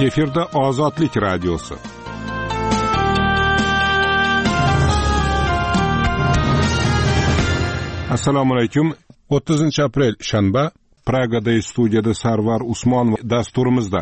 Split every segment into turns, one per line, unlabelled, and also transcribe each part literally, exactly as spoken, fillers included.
Efirda Ozodlik radiosi. Assalomu alaykum. o'ttizinchi aprel shanba, Pragada studiyada Sarvar Usmonov dasturimizda.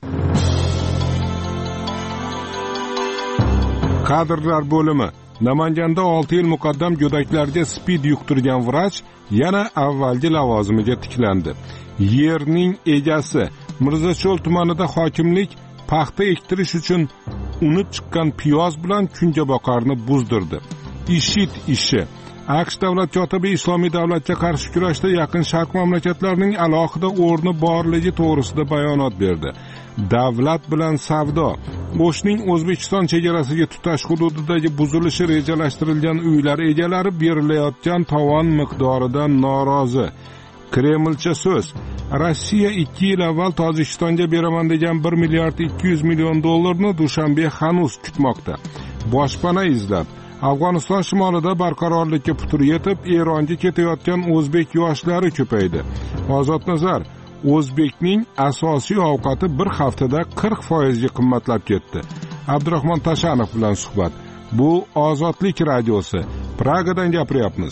Kadrlar bo'limi. Namanganda olti yil muqaddam go'daklarga spid yuqtirgan vrach yana avvalgi lavozimiga tiklandi. Yerning egasi Mirzacho'l tumanida hokimlik paxta ektirish uchun unib chiqqan piyoz bilan kungaboqarni buzdirdi. IShID ishi. AQSh davlat kotibi Islomiy davlatga qarshi kurashda Yaqin Sharq mamlakatlarining alohida o'rni borligi to'g'risida bayonot berdi. Davlat bilan savdo. O'shning O'zbekiston chegarasiga tutash hududidagi buzilishi rejalashtirilgan uylar egalari berilayotgan tovon miqdoridan norozi. Kremlcha so'z. Rossiya ikki yil avval Tojikistonga beraman degan bir milliard ikki yuz million dollarni Dushanbe hanuz kutmoqda. Boshpana izlab Afg'oniston shimolida barqarorlikka putur yetib, Eronga ketayotgan o'zbek yoshlari ko'paydi. Ozodnazar, o'zbekning asosiy ovqati bir haftada qirq foiz ga qimmatlab ketdi. Abdurahmon Tashanov bilan suhbat. Bu Ozodlik radiosi. Pragadan gapiryapmiz.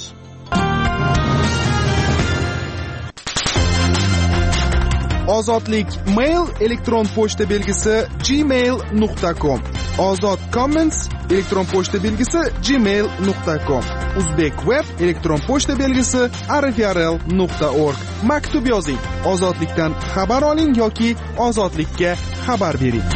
Ozodlik mail elektron pochta belgisi gmail nuqta com. Ozod comments elektron pochta belgisi gmail nuqta com. Uzbek web elektron pochta belgisi arifrl nuqta org. Maktub yozing. Ozodlikdan xabar oling yoki ozodlikka xabar bering.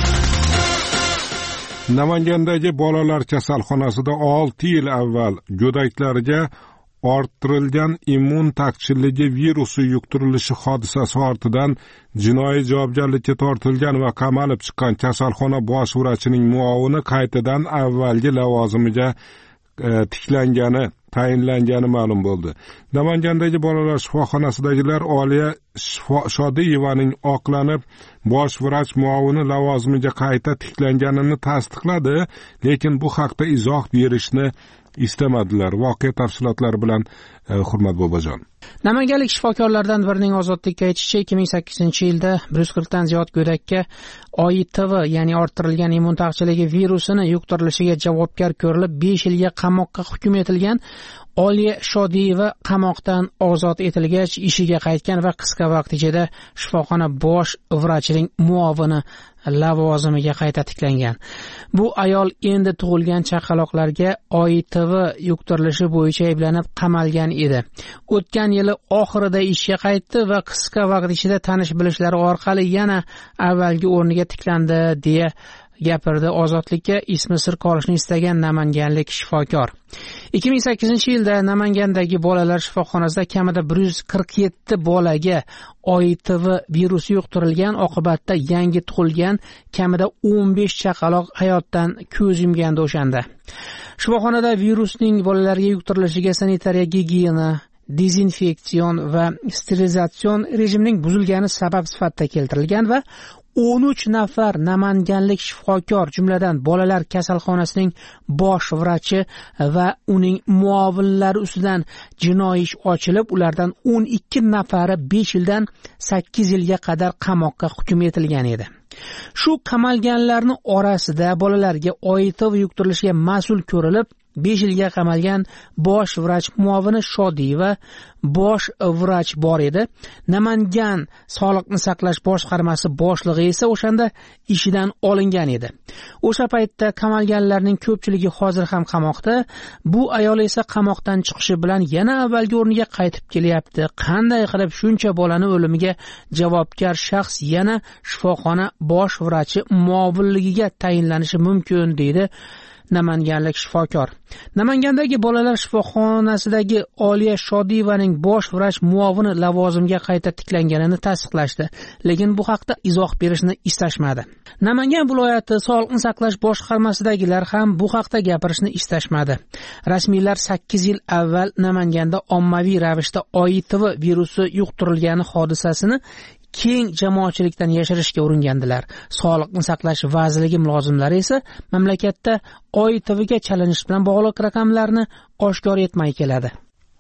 Namangandagi bolalar kasalxonasida olti yil avval go'daklarga orttirilgan immun taqchilligi virusi yuqtirilishi hodisasi ortidan jinoiy javobgarlikka tortilgan va qamalib chiqqan kasalxona bosh vrachining muovini qaytadan avvalgi lavozimiga e, tiklangani, tayinlangani ma'lum bo'ldi. Namangandagi bolalar shifoxonasidagilar Oliya Shodiyevaning oqlanib bosh vrach muovini lavozimiga qayta tiklanganini tasdiqladi, lekin bu haqda izoh berishni istamadilar. Voqea tafsilotlari bilan e, hurmat bobojon.
Namanganlik shifokorlardan birining Ozodlikka aytishicha, ikki ming sakkizinchi yilda bir yuz qirq dan ziyod go'dakka O I T V, ya'ni orttirilgan immun taqchilligi virusini yuqtirilishiga javobgar ko'rilib, besh yilga qamoqqa hukm etilgan. Oliya Shodiyeva qamoqdan ozod etilgach ishiga qaytgan va qisqa vaqt ichida shifoxona bosh vrachining muovini lavozimiga qayta tiklangan. Bu ayol endi tug'ilgan chaqaloqlarga O I T V yuqtirilishi bo'yicha ayblanib qamalgan edi. O'tgan yili oxirida ishga qaytdi va qisqa vaqt ichida tanish bilishlari orqali yana avvalgi o'rniga tiklandi deya gapirdi Ozodlikka ismi sir qolishni istagan namanganlik shifokor. ikki ming sakkizinchi yilda Namangandagi bolalar shifoxonasida kamida bir yuz qirq yetti bolaga O I T V virusi yuqtirilgan, oqibatda yangi tug'ilgan kamida o'n besh chaqaloq hayotdan ko'z yumgandi o'shanda. Shifoxonada virusning bolalarga yuqtirilishiga sanitariya gigiyena, dezinfeksion va sterilizatsion rejimining buzilgani sabab sifatida keltirilgan va o'n uch nafar namanganlik shifokor, jumladan bolalar kasalxonasining bosh vrachi va uning muovinlari ustidan jinoiy ish ochilib, ulardan o'n ikki nafari besh yildan sakkiz yilga qadar qamoqqa hukm etilgan edi. Shu qamalganlarning orasida bolalarga O I T V yuqtirilishiga mas'ul ko'rilib, besh yilga qamalgan bosh vrach muovini Shodiyeva bosh vrach bor edi. Namangan Sog'liqni saqlash boshqarmasi boshlig'i esa o'shanda ishidan olingan edi. O'sha paytda qamalganlarning ko'pchiligi hozir ham qamoqda. Bu ayol esa qamoqdan chiqishi bilan yana avvalgi o'rniga qaytib kelyapti. Qanday qilib shuncha bolani o'limiga javobgar shaxs yana shifoxona bosh vrachi muovinligiga tayinlanishi mumkin deydi namanganlik shifokor. Namangandagi bolalar shifoxonasidagi Oliya Shodiyevaning bosh vrach muovini lavozimga qayta tiklanganini tasdiqlashdi, lekin bu haqda izoh berishni istashmadi. Namangan viloyati Sog'liqni saqlash boshqarmasidagilar ham bu haqda gapirishni istashmadi. Rasmiylar sakkiz yil avval Namanganda ommaviy ravishda O I T V virusi yuqtirilgani hodisasini keng jamoatchilikdan yashirishga uringandilar. Sog'liqni saqlash vazirligi mulozimlari esa mamlakatda O I T V ga chalinish bilan bog'liq raqamlarni oshkor etmay keladi.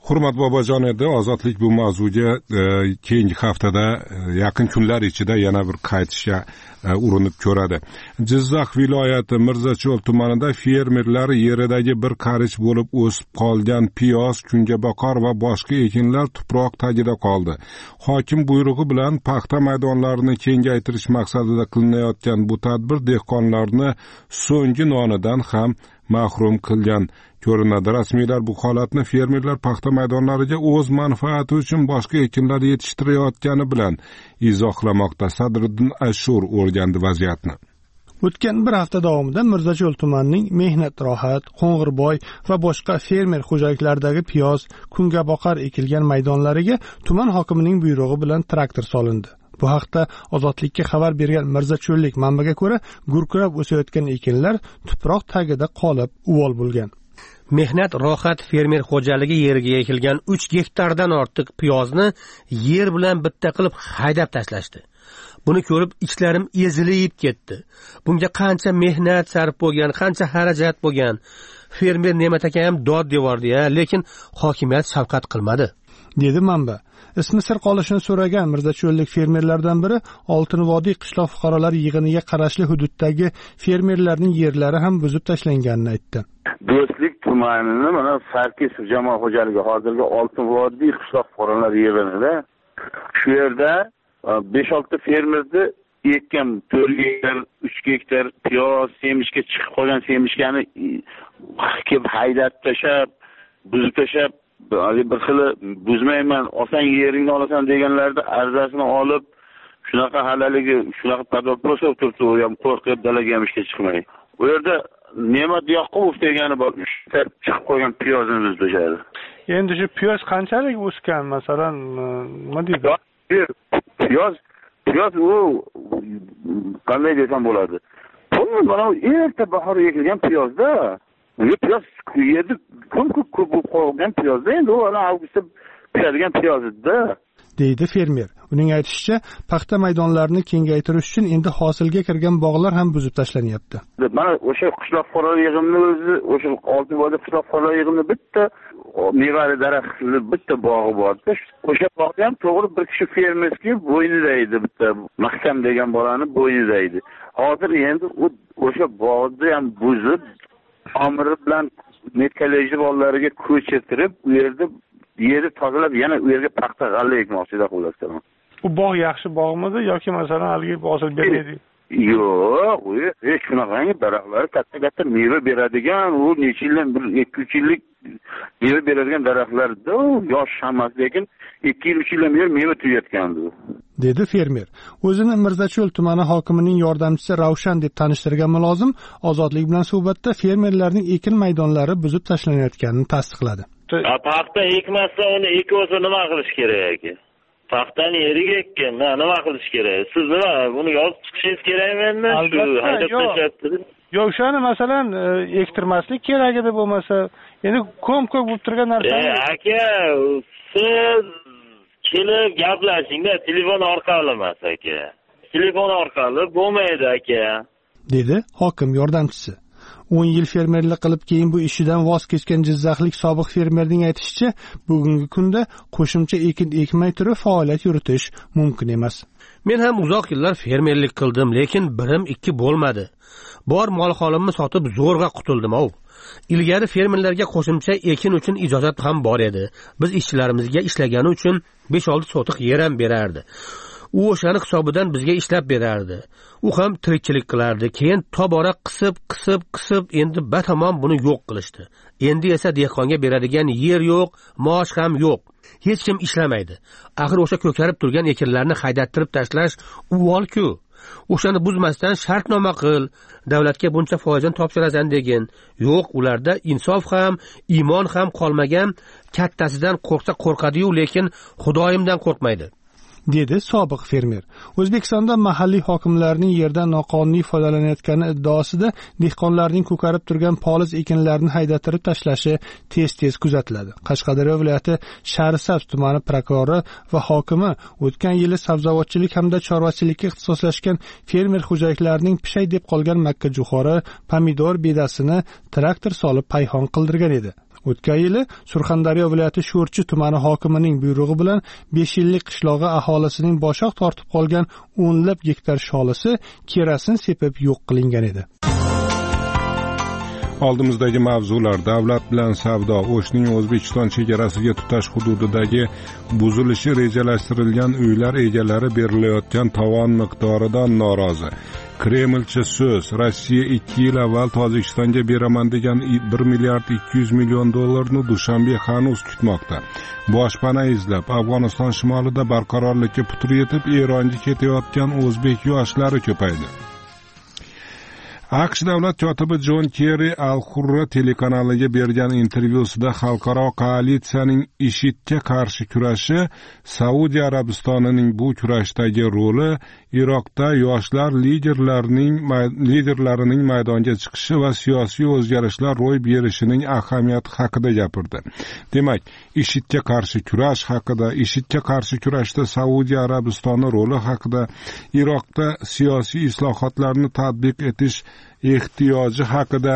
Hurmat Bobojon edi, Ozodlik bu mavzuga e, keyingi haftada e, yaqin kunlar ichida yana bir qaytishga e, urinib ko'radi. Jizzax viloyati Mirzacho'l tumanida fermerlar yeridagi bir qarich bo'lib o'sib qolgan piyoz, kungaboqar va boshqa ekinlar tuproq tagida qoldi. Hokim buyrug'i bilan paxta maydonlarini kengaytirish maqsadida qilinayotgan bu tadbir dehqonlarni so'nggi nonidan ham mahrum qilgan ko'rinadi. Rasmiylar bu holatni fermerlar paxta maydonlariga o'z manfaati uchun boshqa ekinlar yetishtirayotgani bilan izohlamoqda. Sadriddin Ashur o'rgandi vaziyatni.
O'tgan bir hafta davomida Mirzacho'l tumanining Mehnat Rohat, Qo'ng'irboy va boshqa fermer xo'jaliklaridagi piyoz, kungaboqar ekilgan maydonlariga tuman hokimining buyrug'i bilan traktor solindi. Bu haqda Ozodlikka xabar bergan Mirzacho'llik manbaga ko'ra, gurkurab o'sayotgan ekinlar tuproq tagida qolib uvol bo'lgan.
Mehnat Rohat fermer xo'jaligi yeriga ekilgan uch gektardan ortiq piyozni yer bilan bitta qilib haydab tashlashdi. Buni ko'rib ichlarim ezilib ketdi. Bunga qancha mehnat sarf bo'lgan, qancha xarajat bo'lgan. Fermer Ne'mat aka ham dod devordi-ya, lekin hokimiyat shafqat qilmadi,
dedi manba. Ismi sir qolishini so'ragan Mirzacho'llik fermerlardan biri Oltinvodiy qishloq fuqarolar yig'iniga qarashli hududdagi fermerlarning yerlari ham buzib tashlanganini aytdi.
Do'stlik tumanini mana Sarkis jamoat xo'jaligi hozirgi Oltinvodiy qishloq fuqarolar yig'inida shu yerda besh olti fermerni ekkan to'rt gektar, uch gektar piyoz, semishga chiqib qolgan semishkani kelib haydab tashlab, buzib tashlab, bir xil buzmayman, olsang yeringni olasan deganlarda arzasini olib, shunaqa halaligi, shunaqa padroprosov turibdi, u ham qo'rqib dalaga ham ishga chiqmay. U yerda Ne'mat Yoqubov degani bor, chiqib qolgan piyozni buzib tashladi.
Endi shu piyoz qanchalik o'sgan, masalan, nima deydi?
Piyoz, piyoz u qanday desam bo'ladi? Bu mana erta bahorda ekilgan piyozda. Bu piyoz yerda ko'p-ko'p bo'lib qolgan piyozda, endi u avgustda pishadigan piyozda, deydi fermer. Uning aytishicha, paxta maydonlarini kengaytirish uchun endi hosilga kirgan bog'lar ham buzib tashlanyapti. Mana o'sha qishloq fuqarolar yig'inining o'zi, o'sha Oltinvoyda qishloq fuqarolar yig'inida bitta mevali daraxtli bitta bog'i bor. O'sha bog'da ham to'g'ri bir kishi fermerski bo'ynida edi, bitta Mahkam degan bolani bo'ynida edi. Hozir endi o'sha bog'ni ham buzib, amiri bilan medkolleji bolalariga ko'chirtirib, u yerda yerni tozalab, yana u yerga paxta g'alla ekmoqchilar xo'lasdan. Bu bog' yaxshi bog'midi yoki masalan haligi hosil bermaydi? Yo'q, u hech shunaqangi daraxtlar katta-katta meva beradigan, u necha yildan bir ikki uch yillik meva beradigan daraxtlarda yosh emas, lekin ikki yil uch yildan beri meva tugayotgandi, dedi fermer. O'zini Mirzacho'l tumani hokimining yordamchisi Ravshan deb tanishtirgan mulozim Ozodlik bilan suhbatda fermerlarning ekin maydonlari buzib tashlanayotganini tasdiqladi.
Paxta ekmasa uni eksa nima qilish kerak aka? Paxtani yeriga ekkan, nima qilish kerak? Siz nima buni yozib chiqishingiz kerakmi endi? Shu haydab tashlatdi. Yo'q, shuni masalan ektirmaslik kerak edi bo'lmasa, endi ko'm-ko'p bo'lib turgan narsa. Aka, siz kelib gaplashingda telefon orqali emas aka. Telefon orqali bo'lmaydi aka,
dedi hokim yordamchisi. o'n yil fermerlik qilib keyin bu ishidan voz kechgan Jizzaxlik sobiq fermerning aytishicha, bugungi kunda qo'shimcha ekin ekmay turib faoliyat yuritish mumkin emas.
Men ham uzoq yillar fermerlik qildim, lekin birim ikki bo'lmadi. Bor mol-holimni sotib zo'rg'a qutuldim-ov. Ilgari fermerlarga qo'shimcha ekin uchun ijozat ham bor edi. Biz ishchilarimizga ishlagani uchun besh olti sotiq yer ham berardi. U o'shani hisobidan bizga ishlab berardi. U ham tirikchilik qilardi. Keyin tobora qisib, qisib, qisib endi batamom buni yo'q qilishdi. Endi esa dehqonga beradigan yer yo'q, maosh ham yo'q. Hech kim ishlamaydi. Axir o'sha ko'karib turgan ekinlarni haydattirib tashlash uvol-ku. O'shani buzmasdan shartnoma qil, davlatga buncha foizini topshirasan degin. Yo'q, ularda insof ham, iymon ham qolmagan, kattasidan qo'rqsa qo'rqadi-yu, lekin Xudoyimdan qo'rqmaydi,
dedi sobiq fermer. O'zbekistonda mahalliy hokimlarning yerdan noqonuniy foydalanayotgani iddaosida dehqonlarning ko'karib turgan poliz ekinlarini haydattirib tashlashi tez-tez kuzatiladi. Qashqadaryo viloyati Sharisabz tumani prokurori va hokimi o'tgan yili sabzavotchilik hamda chorvachilikka ixtisoslashgan fermer xo'jaliklarining pishay deb qolgan makkajo'xori, pomidor bedasini traktor solib payhon qildirgan edi. O'tgan yili Surxondaryo viloyati Sho'rchi tumani hokimining buyrug'i bilan besh yillik qishlog'i aholisining boshoq tortib qolgan o'nlab gektar sholisi kerosin sepib yo'q qilingan edi.
Oldimizdagi mavzular: davlat bilan savdo, O'shning O'zbekiston chegarasiga tutash hududidagi buzilishi rejalashtirilgan uylar egalari berilayotgan tovon miqdoridan norozi. Kremlcha so'z: Rossiya ikki yil avval Tojikistonga beraman degan bir milliard ikki yuz million dollarni Dushanbe hanuz kutmoqda. Boshpana izlab Afg'oniston shimolida barqarorlikka putur yetib Eronga ketayotgan o'zbek yoshlari ko'paydi. AQSh davlat kotibi Jon Kerri Al-Hurra telekanaliga bergan intervyusida xalqaro koalitsiyaning IShIDga qarshi kurashi, Saudiya Arabistonining bu kurashdagi roli, Iroqda yoshlar liderlarining liderlarining maydonga chiqishi va siyosiy o'zgarishlar ro'y berishining ahamiyati haqida gapirdi. Demak, IShIDga qarshi kurash haqida, IShIDga qarshi kurashda Saudiya Arabistoni roli haqida, Iroqda siyosiy islohotlarni tatbiq etish ehtiyoji haqida,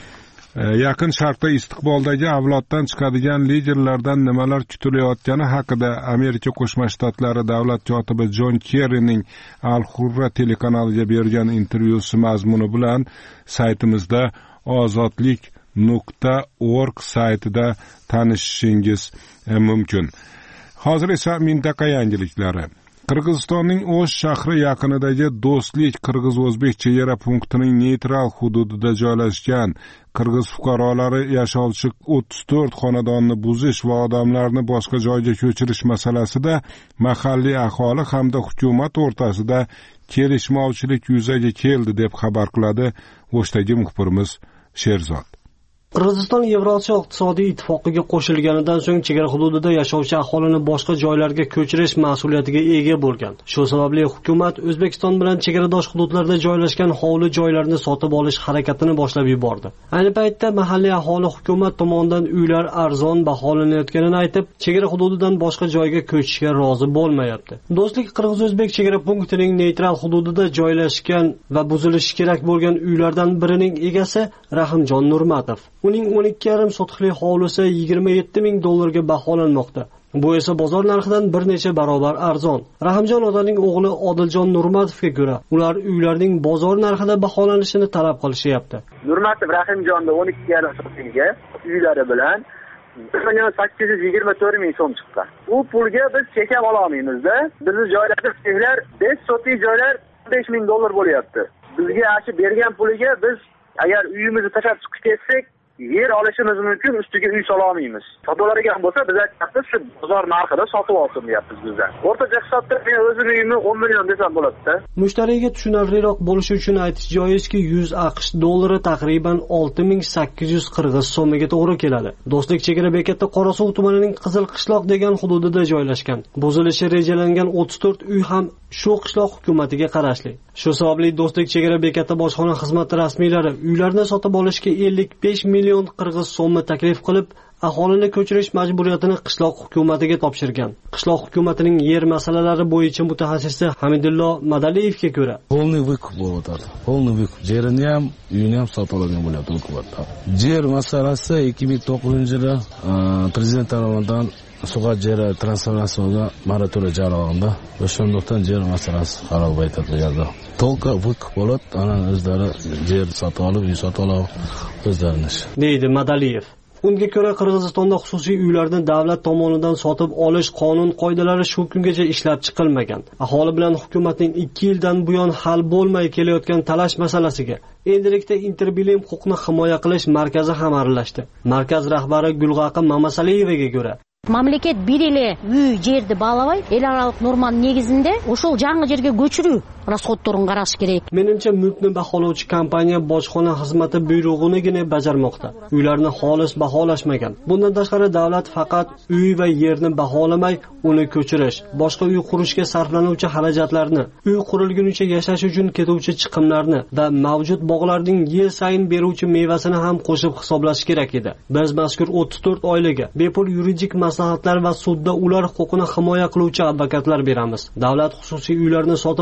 yaqin sharqda istiqboldagi avloddan chiqadigan liderlardan nimalar kutilayotgani haqida Amerika Qo'shma Shtatlari davlat kotibi Jon Kerrining Al-Hurra telekanaliga bergan intervyusi mazmuni bilan saytimizda ozodlik nuqta org saytida tanishishingiz mumkin. Hozir esa mintaqa yangiliklari. Qirg'izistonning O'sh shahri yaqinidagi Do'stlik qirg'iz-o'zbek chegara punktining neytral hududida joylashgan qirg'iz fuqarolari yashovchi o'ttiz to'rt xonadonni buzish va odamlarni boshqa joyga ko'chirish masalasida mahalliy aholi hamda hukumat o'rtasida kelishmovchilik yuzaga keldi deb xabar qiladi O'shdagi muxbirimiz Sherzod.
Qirg'iziston Yevrosiyo iqtisodiy ittifoqiga qo'shilganidan so'ng chegara hududida yashovchi aholini boshqa joylarga ko'chirish mas'uliyatiga ega bo'lgan. Shu sababli hukumat O'zbekiston bilan chegaradosh hududlarda joylashgan hovli joylarni sotib olish harakatini boshlab yubordi. Ayni paytda mahalliy aholi hukumat tomonidan uylar arzon baholanayotganini aytib, chegara hududidan boshqa joyga ko'chishga rozi bo'lmayapti. Do'stlik qirg'iz-o'zbek chegara punktining neytral hududida joylashgan va buzilishi kerak bo'lgan uylardan birining egasi Rahimjon Nurmatov. Uning o'n ikki yarim sotixli hovlisi yigirma yetti ming dollarga baholanmoqda. Bu esa bozor narxidan bir necha barobar arzon. Rahimjon otaning o'g'li Odiljon Nurmatovga ko'ra, ular uylarning bozor narxida baholanishini talab qilishyapti.
Nurmatov Rahimjonda o'n ikki yarim sotikga uylari bilan bir million sakkiz yuz yigirma to'rt ming so'm chiqqan. U pulga biz chekab ola olmaymiz-da. Bizni joylarda sehlar besh sotik joylar besh ming dollar bo'lyapti. Bizga ashi bergan puliga biz agar uyimizni tashlab chiqib ketsak, yer olishimiz mumkin, ustiga uy sola olmaymiz. Sotoladigan bo'lsa, biz aytamiz, shu bozor narxida sotib olsin deyapmiz bizdan. O'rtacha hisobda men o'zim uyimni o'n million desam bo'ladi-da.
Mushtariga tushunarliroq bo'lishi uchun aytish joizki, yuz AQSh dollari taqriban olti ming sakkiz yuz qirg'iz so'miga to'g'ri keladi. Do'stlik chegara bekati Qorasuv tumanining Qizil qishloq degan hududida joylashgan. Buzilishi rejalangan o'ttiz to'rt uy ham shu qishloq hukumatiga qarashli. Shu sababli Do'stlik chegara bekati bojxona xizmati rasmiylari uylarni sotib olishga ellik besh million qirg'iz so'mi taklif qilib, aholini ko'chirish majburiyatini qishloq hukumatiga topshirgan. Qishloq hukumatining yer masalalari bo'yicha mutaxassisi Hamidullo Madaliyevga ko'ra,
polniy vykup bo'lyapti. Polniy vykup. Yerini ham, uyini ham sotib olgan bo'lyapti hukumatda. Yer masalasi ikki ming to'qqizinchi yili prezident tomonidan sug'at jeri transformatsiyaga moratoriy jarayonida o'shandoqdan yer masalasi hal etildi. To'lqa vykup bo'lib, ana o'zlari yer sotib olib, uy sotib olib o'zlarini
deydi Madaliyev. Unga ko'ra Qirg'izistonda xususiy uylarni davlat tomonidan sotib olish qonun qoidalari shu kungacha ishlab chiqilmagan. Aholi bilan hukumatning ikki yildan buyon hal bo'lmay kelayotgan talash masalasiga endilikda Interbilim huquqni himoya qilish markazi ham aralashdi. Markaz rahbari Gulg'aqi Mamasaliyevaga ko'ra,
mamlakat bir yili uy жерді бағалабай, ел аралық норманың негізінде ошол жаңы жерге көчүрүү расходторун караш керек.
Menimcha mulkni baholovchi kompaniya bojxona xizmati buyrug'inigina bajarmoqda. Uylarni xolis baholashmagan. Bundan tashqari davlat faqat uy va yerni baholamay, uni ko'chirish, boshqa uy qurishga sarflanuvchi xarajatlarni, uy qurilgunicha yashash uchun ketuvchi chiqimlarni va mavjud bog'larning yil sayin beruvchi mevasini ham qo'shib hisoblash kerak edi. Biz mazkur o'ttiz to'rt oilaga bepul yuridik maslahatlar va sudda ular huquqini himoya qiluvchi advokatlar beramiz. Davlat xususiy uylarni sotib olishda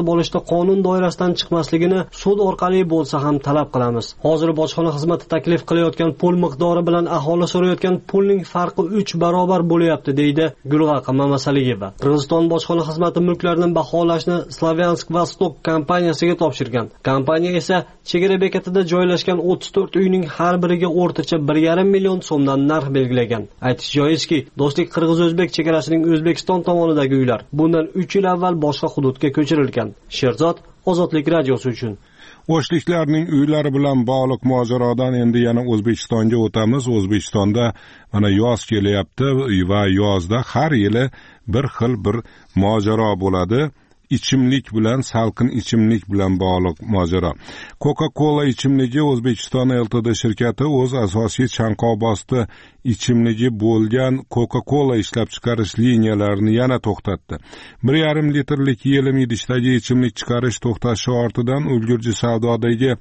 qonun doirasidan chiqmasligini sud orqali bo'lsa ham talab qilamiz. Hozir bojxona xizmati taklif qilayotgan pul miqdori bilan aholi so'rayotgan pulning farqi uch barobar bo'lyapti, deydi Gulg'aqi Mamasaliyeva. Qirg'iziston bojxona xizmati mulklarni baholashni Slavyansk Vostok kompaniyasiga topshirgan. Kompaniya esa chegara bekatida joylashgan o'ttiz to'rt uyning har biriga o'rtacha bir yarim million so'mdan narx belgilagan. Aytish joizki, Do'stlik qirg'iz-o'zbek chegarasining O'zbekiston tomonidagi uylar bundan uch yil avval boshqa hududga ko'chirilgan. Sherzod, Ozodlik radiosi uchun.
O'shliklarning uylari bilan bog'liq mojarodan endi yana O'zbekistonga o'tamiz. O'zbekistonda mana yoz kelyapti va yozda har yili bir xil bir mojaro bo'ladi. Ichimlik bilan, salqin ichimlik bilan bog'liq mojaro. Coca-Cola ichimligi O'zbekiston L T D shirkati o'z asosiy chanqobosti ichimligi bo'lgan Coca-Cola ishlab chiqarish liniyalarini yana to'xtatdi. bir yarim litrlik yelim idishdagi ichimlik chiqarish to'xtashi ortidan ulgurji savdodagi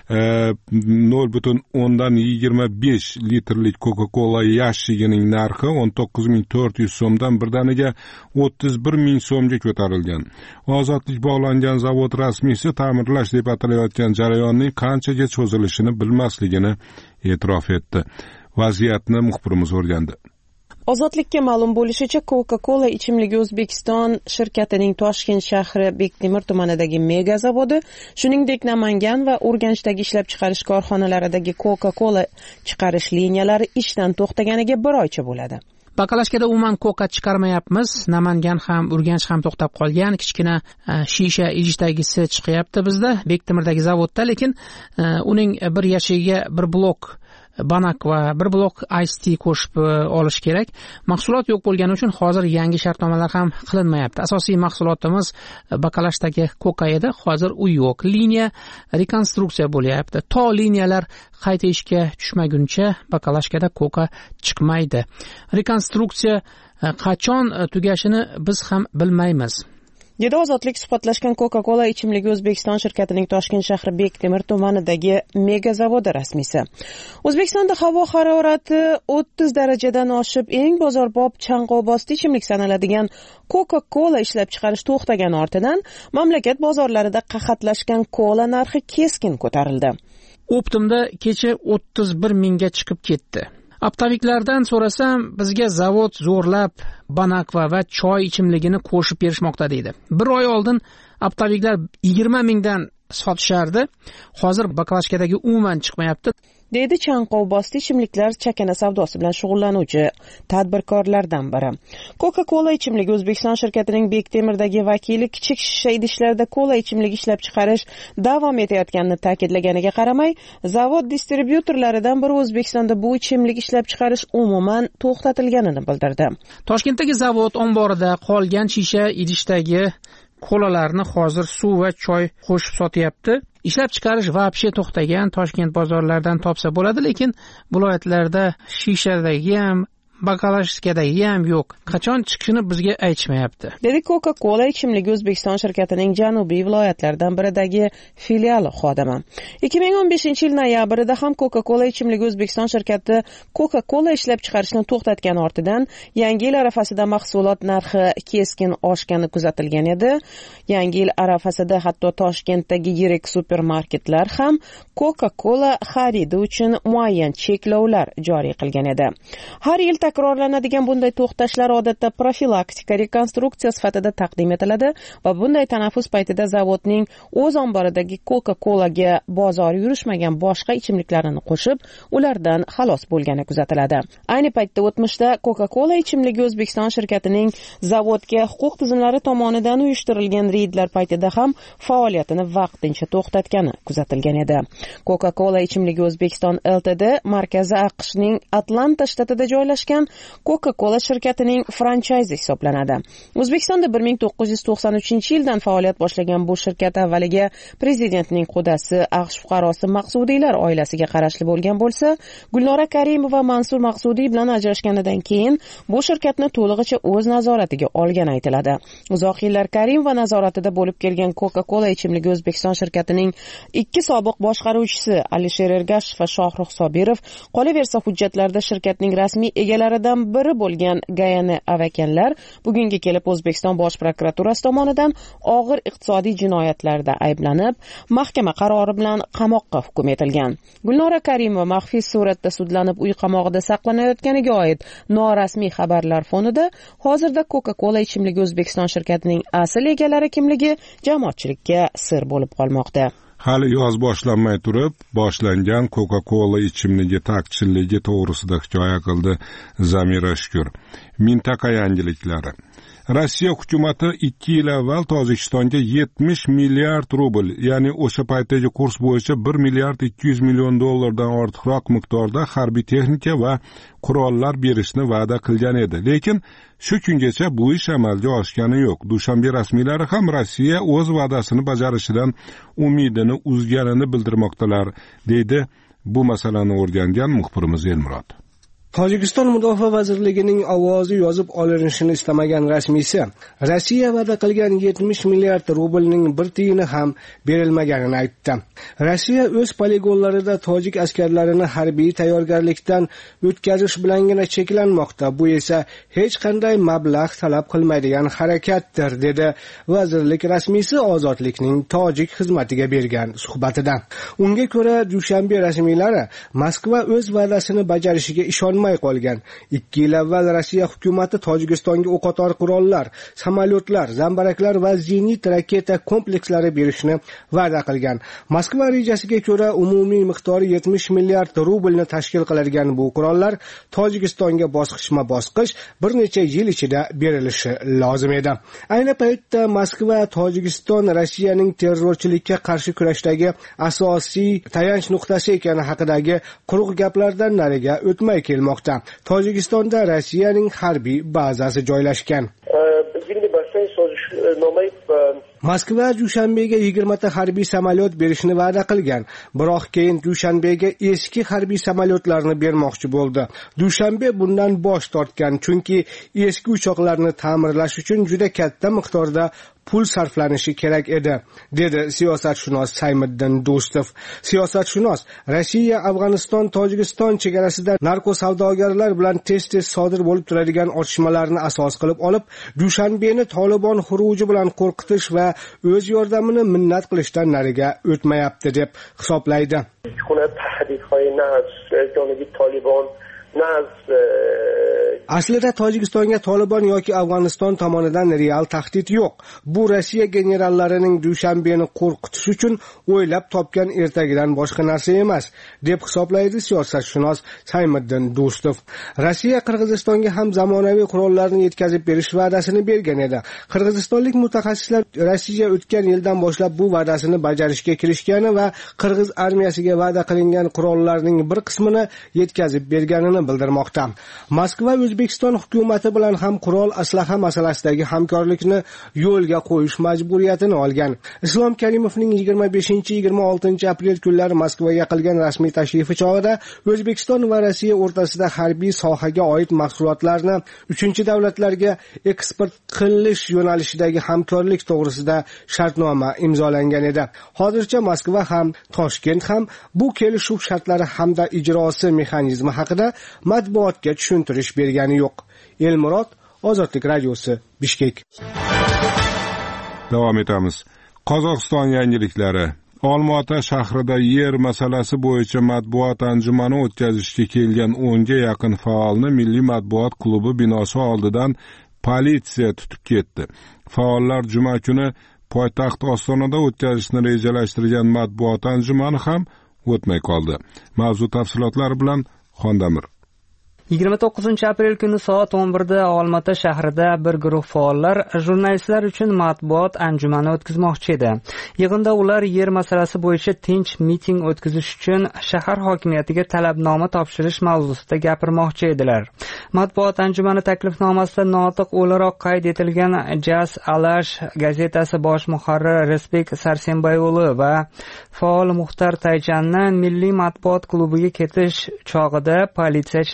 nol butun o'ndan yigirma besh litrlik Coca-Cola yashigining narxi o'n to'qqiz ming to'rt yuz so'mdan birdaniga o'ttiz bir ming so'mga ko'tarilgan. Ozodlik bog'langan zavod rasmiysi ta'mirlash deb atalayotgan jarayonning qanchaga cho'zilishini bilmasligini e'tirof etdi. Vaziyatni muxbirimiz o'rgandi.
Ozodlikka ma'lum bo'lishicha, Coca-Cola ichimligi O'zbekiston shirkatining Toshkent shahri Bektemir tumanidagi mega zavodi, shuningdek Namangan va Urganchdagi ishlab chiqarish korxonalaridagi Coca-Cola chiqarish liniyalari ishdan to'xtaganiga bir oycha bo'ladi.
Bakalashkada umuman koka chiqarmayapmiz. Namangan ham, Urganch ham to'xtab qolgan. Kichkina shisha idishdagisi chiqyapti bizda Bektemirdagi zavodda, lekin uning bir yashigiga bir blok banak va bir blok ice tea qo'shib olish kerak. Mahsulot yo'q bo'lgani uchun hozir yangi shartnomalar ham qilinmayapti. Asosiy mahsulotimiz bakalashdagi koka edi, hozir u yo'q. Liniya rekonstruksiya bo'lyapti. To liniyalar qayta ishga tushmaguncha bakalashkada koka chiqmaydi. Rekonstruksiya qachon tugashini biz ham bilmaymiz.
Dedi Ozodlik suhbatlashgan Coca-Cola ichimligi O'zbekiston shirkatining Toshkent shahri Bektemir tumanidagi mega zavodi rasmiysi. O'zbekistonda havo harorati o'ttiz darajadan oshib, eng bozorbop chanqobosti ichimlik sanaladigan Coca-Cola ishlab chiqarish to'xtagani ortidan mamlakat bozorlarida qahatlashgan kola narxi keskin ko'tarildi.
Optimda kecha o'ttiz bir mingga chiqib ketdi. Aptaviklardan so'rasam, bizga zavod zo'rlab banakva va choy ichimligini qo'shib berishmoqda deydi. Bir oy oldin aptaviklar yigirma mingdan sotishardi. Hozir bakalashkadagi umuman chiqmayapti.
Deydi chanqovbosti ichimliklar chakana savdosi bilan shug'ullanuvchi tadbirkorlardan biri. Coca-Cola ichimligi O'zbekiston shirkatining Bektemirdagi vakili kichik shisha idishlarda kola ichimligi ishlab chiqarish davom etayotganini ta'kidlaganiga qaramay, zavod distribyutorlaridan biri O'zbekistonda bu ichimlik ishlab chiqarish umuman to'xtatilganini bildirdi.
Toshkentdagi zavod omborida qolgan shisha idishdagi kolalarni hozir suv va choy qo'shib sotyapti. Ishlab chiqarish vaqti to'xtagan. Toshkent bozorlaridan topsa bo'ladi, lekin viloyatlarda shishadagi ham, bakalashkadagi ham yo'q. Qachon chiqishini bizga aytishmayapti.
Dedi Coca-Cola ichimligi O'zbekiston shirkatining janubiy viloyatlardan biridagi filiali xodimi. ikki ming o'n beshinchi yil noyabrida ham Coca-Cola ichimligi O'zbekiston shirkati Coca-Cola ishlab chiqarishni to'xtatgan ortidan Yangi yil arafasida mahsulot narxi keskin oshgani kuzatilgan edi. Yangi yil arafasida hatto Toshkentdagi yirik supermarketlar ham Coca-Cola xaridi uchun muayyan cheklovlar joriy qilgan edi. Har yil takrorlanadigan bunday to'xtashlar odatda profilaktika rekonstruksiya sifatida taqdim etiladi va bunday tanaffus paytida zavodning o'z omboridagi Coca-Colaga bozor yurishmagan boshqa ichimliklarini qo'shib, ulardan xalos bo'lgani kuzatiladi. Ayni paytda o'tmishda Coca-Cola ichimligi O'zbekiston shirkatining zavodga huquq tizimlari tomonidan uyushtirilgan reydlar paytida ham faoliyatini vaqtincha to'xtatgani kuzatilgan edi. Coca-Cola ichimligi O'zbekiston L T D markazi AQShning Atlanta shtatida joylashgan Coca-Cola shirkatining franchayzi hisoblanadi. O'zbekistonda bir ming to'qqiz yuz to'qson uchinchi yildan faoliyat boshlagan bu shirkat avvaliga prezidentning qudasi AQSh fuqarosi Maqsudiylar oilasiga qarashli bo'lgan bo'lsa, Gulnora Karimova Mansur Maqsudiy bilan ajrashganidan keyin bu shirkatni to'lig'icha o'z nazoratiga olgani aytiladi. Uzoq yillar Karimova nazoratida bo'lib kelgan Coca-Cola ichimligi O'zbekiston shirkatining ikki sobiq boshqaruvchisi Alisher Ergashev va Shohrux Sobirov qolaversa hujjatlarda shirkatning rasmiy egalari vakillaridan biri bo'lgan Gayane Avakanlar bugunga kelib O'zbekiston Bosh prokuraturasi tomonidan og'ir iqtisodiy jinoyatlarda ayblanib, mahkama qarori bilan qamoqqa hukm etilgan. Gulnora Karimova maxfiy suratda sudlanib uy qamog'ida saqlanayotganiga oid norasmiy xabarlar fonida hozirda Coca-Cola ichimligi O'zbekiston shirkatining asl egalari kimligi jamoatchilikka sir bo'lib qolmoqda.
Hali yoz boshlanmay turib, boshlangan Coca-Cola ichimligi taqchilligi to'g'risida hikoya qildi Zamira Shukur. Mintaqa yangiliklari. Rossiya hukumati ikki yil avval Tojikistonga yetmish milliard rubl, ya'ni o'sha paytdagi kurs bo'yicha bir milliard ikki yuz million dollardan ortiqroq miqdorda harbiy texnika va qurollar berishni va'da qilgan edi. Lekin shu kungacha bu ish amalga oshgani yo'q. Dushanbe rasmiylari ham Rossiya o'z va'dasini bajarishidan umidini uzganini bildirmoqdalar, deydi bu masalani o'rgangan muxbirimiz Elmurod.
Tojikiston Mudofaa vazirligining ovozi yozib olinishini istamagan rasmiysi Rossiya va'da qilgan yetmish milliard rublning bir tiyini ham berilmaganini aytdi. Rossiya o'z poligonlarida tojik askarlarini harbiy tayyorgarlikdan o'tkazish bilangina cheklanmoqda. Bu esa hech qanday mablag' talab qilmaydigan harakatdir, dedi vazirlik rasmiysi Ozodlikning tojik xizmatiga bergan suhbatida. Unga ko'ra, Dushanbe rasmiylari Moskva o'z va'dasini bajarishiga ishonmaydi qolgan. ikki yil avval Rossiya hukumati Tojikistonga o'qotar qurollar, samolyotlar, zambaraklar va zenit raketa komplekslari berishni va'da qilgan. Moskva rejasiga ko'ra umumiy miqdori yetmish milliard rublni tashkil qiladigan bu qurollar Tojikistonga bosqichma-bosqich bir necha yil ichida berilishi lozim edi. Ayni paytda Moskva Tojikiston Rossiyaning terrorchilikka qarshi kurashdagi asosiy tayanch nuqtasi ekani haqidagi quruq gaplardan nariga o'tmay kelmoqda. Tojikistonda Rossiyaning harbiy bazasi joylashgan. Moskva Dushanbega yigirma ta harbiy samolyot berishni va'da qilgan, biroq keyin Dushanbega eski harbiy samolyotlarni bermoqchi bo'ldi. Dushanbe bundan bosh tortgan, chunki eski uchoqlarni ta'mirlash uchun juda katta miqdorda pul sarflanishi kerak edi, dedi siyosatshunos Saymiddin Do'stov. Siyosatshunos Rossiya Afg'oniston Tojikiston chegarasida narkosavdogarlar bilan tez-tez sodir bo'lib turadigan otishmalarni asos qilib olib, Dushanbeni Tolibon xuruji bilan qo'rqitish va o'z yordamini minnat qilishdan nariga o'tmayapti deb hisoblaydi. Aslida Tojikistonga Tolibon yoki Afg'oniston tomonidan real tahdid yo'q. Bu Rossiya generallarining Dushanbeni qo'rqitish uchun o'ylab topgan ertagidan boshqa narsa emas, deb hisoblaydi siyosatshunos Saymiddin Do'stov. Rossiya Qirg'izistonga ham zamonaviy qurollarni yetkazib berish va'dasini bergan edi. Qirg'izistonlik mutaxassislar Rossiya o'tgan yildan boshlab bu va'dasini bajarishga kirishgani va Qirg'iz armiyasiga va'da qilingan qurollarning bir qismini yetkazib berganini bildirmoqda. Moskva O'zbekiston hukumati bilan ham qurol aslaha masalasidagi hamkorlikni yo'lga qo'yish majburiyatini olgan. Islom Karimovning yigirma beshinchi yigirma oltinchi aprel kunlari Moskvaga qilgan rasmiy tashrifi chog'ida O'zbekiston va Rossiya o'rtasida harbiy sohaga oid mahsulotlarni uchinchi davlatlarga eksport qilish yo'nalishidagi hamkorlik to'g'risida shartnoma imzolangan edi. Hozircha Moskva ham, Toshkent ham bu kelishuv shartlari hamda ijrosi mexanizmi haqida matbuotga tushuntirish bergani yo'q. Elmurod, Ozodlik radiosi, Bishkek.
Davom etamiz. Qozog'iston yangiliklari. Olmaota shahrida yer masalasi bo'yicha matbuot anjumani o'tkazishga kelgan o'nga yaqin faolni Milliy matbuot klubi binosi oldidan politsiya tutib ketdi. Faollar juma kuni poytaxt Ostonada o'tkazishni rejalashtirgan matbuot anjumani ham o'tmay qoldi. Mavzu tafsilotlari bilan Xondamir.
yigirma to'qqizinchi aprel kuni soat o'n birda Olmaota shahrida bir guruh faollar jurnalistlar uchun matbuot anjumani o'tkazmoqchi edi. Yig'inda ular yer masalasi bo'yicha tinch miting o'tkazish uchun shahar hokimiyatiga talabnoma topshirish mavzusida gapirmoqchi edilar. Matbuot anjumani taklifnomasida notiq o'laroq qayd etilgan Jas Alash gazetasi bosh muharriri Respek Sarsenbayo'li va faol Muxtar Tayjanni Milliy matbuot klubiga ketish chog'ida politsiyachilar to'xtatdi.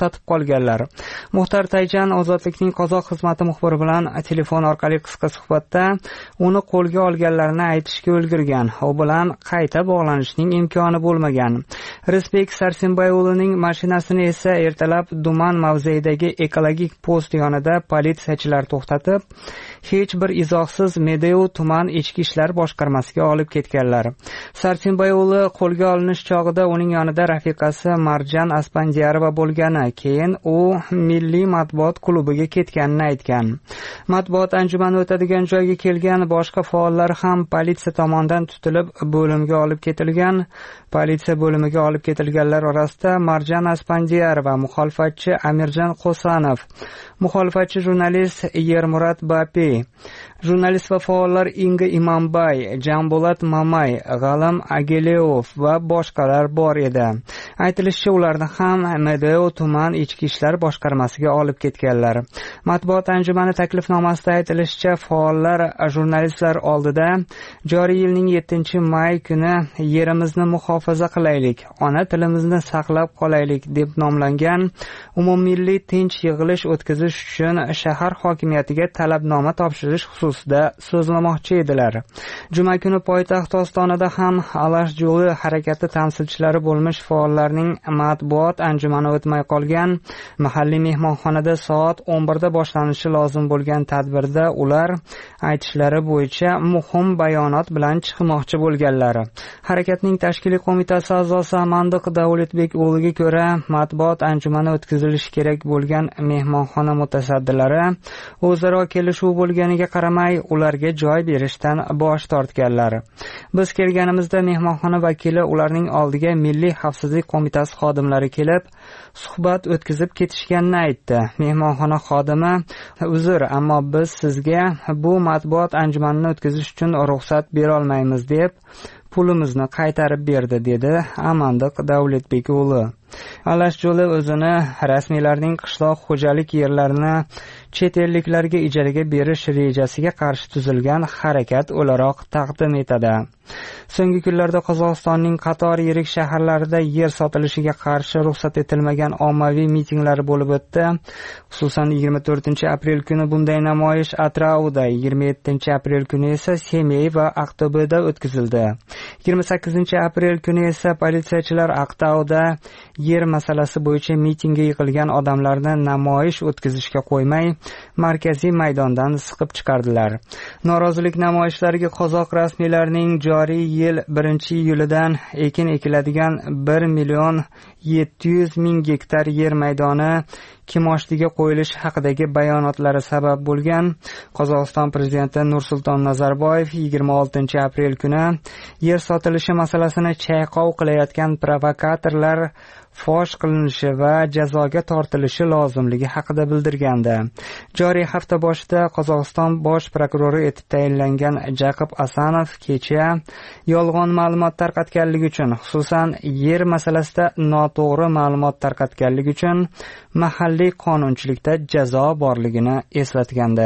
to'xtatib qolganlar. Muxtar Tayjan Ozodlikning qozoq xizmati muxbiri bilan telefon orqali qisqa suhbatda uni qo'lga olganlarini aytishga ulgurgan. U bilan qayta bog'lanishning imkoni bo'lmagan. Rizbek Sarsimbayo'lining mashinasini esa ertalab Duman mavzeidagi ekologik post yonida politsiyachilar to'xtatib, hech bir izohsiz Medeu tuman ichki ishlar boshqarmasiga olib ketganlar. Sarsimbayo'li qo'lga olinish chog'ida uning yonida rafiqasi Marjan Aspandiyarova bo'lgani, keyin u Milliy matbuot klubiga ketganini aytgan. Matbuot anjumani o'tadigan joyga kelgan boshqa faollar ham politsiya tomonidan tutilib bo'limga olib ketilgan. Politsiya bo'limiga olib ketilganlar orasida Marjan Aspandiyarova, muxolifatchi Amirjon Qo'sanov, muxolifatchi jurnalist Yermurat Bapi, jurnalist va faollar Inga Imambay, Jambolat Mamay, G'alam Ageleov va boshqalar bor edi. Aytilishicha, ularni ham Medeu tuman ichki ishlar boshqarmasiga olib ketganlar. Matbuot anjumani taklifnomasida aytilishicha, faollar jurnalistlar oldida joriy yilning yettinchi may kuni yerimizni muhofaza qilaylik, ona tilimizni saqlab qolaylik deb nomlangan umummilliy tinch yig'ilish o'tkazish uchun shahar hokimiyatiga talabnoma topshirish xususida so'zlamoqchi edilar. Juma kuni poytaxt Ostonada ham Alash yo'li harakati tamsilchilari bo'lmish faollarning matbuot anjumani o'tmay qolgan. Mahalliy mehmonxonada soat o'n birda boshlanishi lozim bo'lgan tadbirda ular aytishlari bo'yicha muhim bayonot bilan chiqmoqchi bo'lganlar. Harakatning tashkiliy qo'mitasi a'zosi Amandiq Davlatbek o'g'liga ko'ra, matbuot anjumani o'tkazilishi kerak bo'lgan mehmonxona mutasaddilari o'zaro kelishuv bo'lganiga qaramay ularga joy berishdan bosh tortganlar. Biz kelganimizda mehmonxona vakili ularning oldiga Milliy xavfsizlik qo'mitasi xodimlari kelib, suhbat o'tkazib ketishganini aytdi. Mehmonxona xodimi: "Uzr, ammo biz sizga bu matbuot anjumanini o'tkazish uchun ruxsat bera olmaymiz" deb pulimizni qaytarib berdi, dedi Amandiq Davlatbek o'g'li. Alash yo'li o'zini rasmiylarning qishloq xo'jalik yerlarini chet elliklarga ijaraga berish rejasiga qarshi tuzilgan harakat o'laroq taqdim etadi. So'nggi kunlarda Qozog'istonning qator yirik shaharlarida yer sotilishiga qarshi ruxsat etilmagan ommaviy mitinglar bo'lib o'tdi. Xususan yigirma to'rtinchi aprel kuni bunday namoyish Atrauda, yigirma yettinchi aprel kuni esa Semey va Aqto'beda o'tkazildi. yigirma sakkizinchi aprel kuni esa politsiyachilar Aqtauda yer masalasi bo'yicha mitingga yig'ilgan odamlarni namoyish o'tkazishga qo'ymay, markaziy maydondan siqib chiqardilar. Norozilik namoyishlariga qozoq rasmiylarining joriy yil birinchi iyulidan ekin ekiladigan bir million yetti yuz ming gektar yer maydoni kimoshdiga qo'yilishi haqidagi bayonotlari sabab bo'lgan. Qozog'iston prezidenti Nursulton Nazarboyev yigirma oltinchi aprel kuni yer sotilishi masalasini chayqov qilayotgan provokatorlar fosh qilinishi va jazoga tortilishi lozimligi haqida bildirgandi. Joriy hafta boshida Qozog'iston bosh prokurori etib tayinlangan Jaqib Asanov kecha yolg'on ma'lumot tarqatganligi uchun, xususan yer masalasida noto'g'ri ma'lumot tarqatganligi uchun mahalliy qonunchilikda jazo borligini eslatgandi.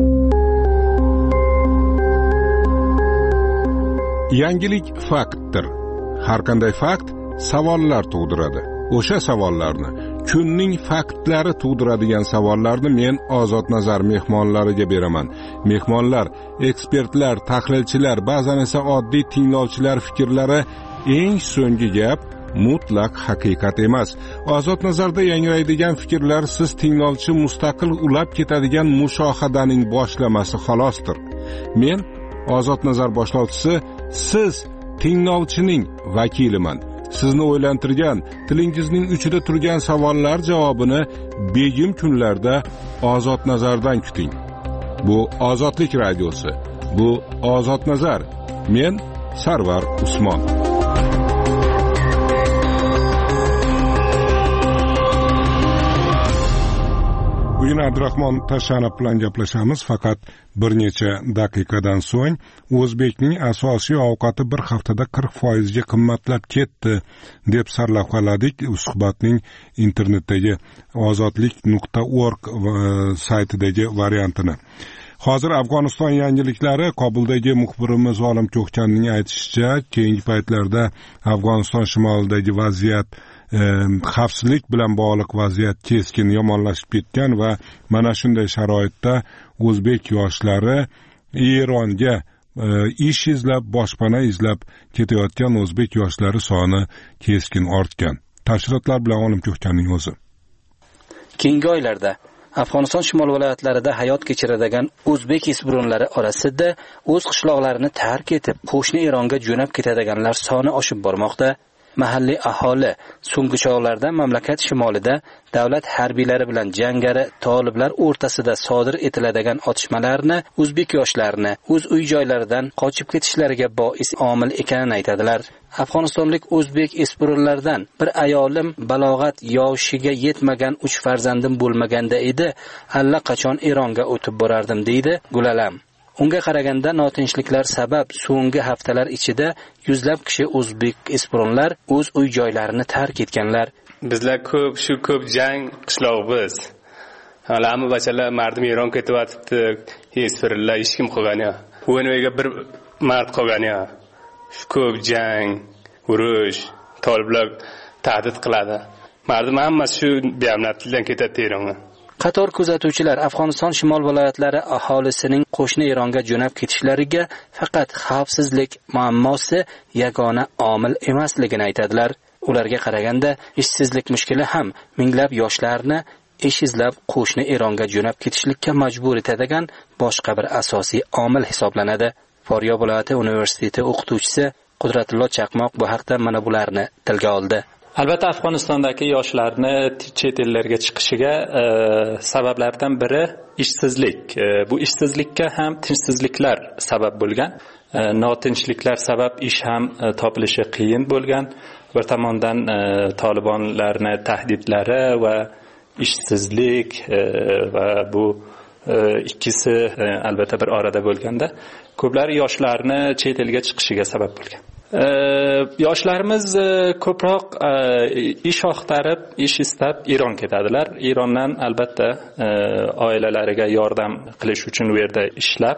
Yangilik faktdir. Har qanday fakt savollar tug'diradi. O'sha savollarni, kunning faktlari tug'diradigan savollarni men Ozod Nazar mehmonlariga beraman. Mehmonlar, ekspertlar, tahlilchilar, ba'zan esa oddiy tinglovchilar fikrlari eng so'nggi gap, mutlaq haqiqat emas. Ozod Nazarda yangraydigan fikrlar siz tinglovchi mustaqil ulab ketadigan mushohadaning boshlamasi xolosdir. Men Ozod Nazar boshlovchisi, siz tinglovchining vakiliman. Sizni o'ylantirgan, tilingizning uchida turgan savollar javobini begim kunlarda Ozod Nazardan kuting. Bu Ozodlik radiosi. Bu Ozod Nazar. Men Sarvar Usmon. Bugun Abdurahmon Tashanov bilan gaplashamiz, faqat bir necha daqiqadan so'ng O'zbekning asosiy ovqati bir haftada qirq foiz ga qimmatlab ketdi deb sarlavhaladik. Suhbatning internetdagi ozodlik nuqta org saytidagi variantini. Hozir Afg'oniston yangiliklari. Kobuldagi muxbirimiz Olim Ko'kchanning aytishicha, keyingi paytlarda Afg'oniston shimolidagi vaziyat xavfsizlik bilan bog'liq vaziyat keskin yomonlashib ketgan va mana shunday sharoitda o'zbek yoshlari Eronga ish izlab, boshpana izlab ketayotgan o'zbek yoshlari soni keskin ortgan. Tafsilotlar bilan Olim Ko'hkanning o'zi.
Keyingi oylarda Afg'oniston shimol viloyatlarida hayot kechiradigan o'zbek isbronlari orasida o'z qishloqlarini tark etib, qo'shni Eronga jo'nab ketadiganlar soni oshib bormoqda. Mahalliy aholi so'nggi chog'larda mamlakat shimolida davlat harbiylari bilan jangari toliblar o'rtasida sodir etiladigan otishmalarni o'zbek yoshlarini o'z uy-joylaridan qochib ketishlariga bois omil ekanini aytadilar. Afg'onistonlik o'zbek esburlardan bir ayolim balog'at yoshiga yetmagan uch farzandim bo'lmaganda edi, allaqachon Eronga o'tib borardim deydi Gulalam. Unga qaraganda notinchliklar sabab so'nggi haftalar ichida yuzlab kishi o'zbek esbronlar o'z uy-joylarini tark etganlar.
Bizlar ko'p shu ko'p jang qishloqmiz. Hali hamma bachalar mardim Eron ketyapti, esbronlar hech kim qolgan yo'q. O'ynaga bir mard qolgan yo'q. Shu ko'p jang, urush, toliblar tahdid qiladi. Mardim hammasi shu beamlatlikdan ketadi Eronga.
Qator kuzatuvchilar Afg'oniston shimol viloyatlari aholisining qo'shni Eronga jo'nab ketishlariga faqat xavfsizlik muammosi yagona omil emasligini aytadilar. Ularga qaraganda ishsizlik mushkuli ham minglab yoshlarni ish izlab qo'shni Eronga jo'nab ketishlikka majbur etadigan boshqa bir asosiy omil hisoblanadi. Faryo viloyati universiteti o'qituvchisi Qudratullo Chaqmoq bu haqda mana bularni tilga oldi.
Albatta Afg'onistondagi yoshlarni chet ellarga chiqishiga e, sabablardan biri ishsizlik. E, bu ishsizlikka ham tinchsizliklar sabab bo'lgan. E, notinchliklar sabab ish ham e, topilishi qiyin bo'lgan. Bir tomondan e, Tolibonlarni tahdidlari va ishsizlik e, va bu e, ikkisi e, albatta bir orada bo'lganda ko'plar yoshlarni chet elga chiqishiga sabab bo'lgan. Yoshlarimiz ko'proq ish axtarib, ish istab Eron ketadilar. Erondan albatta oilalariga yordam qilish uchun u yerda ishlab,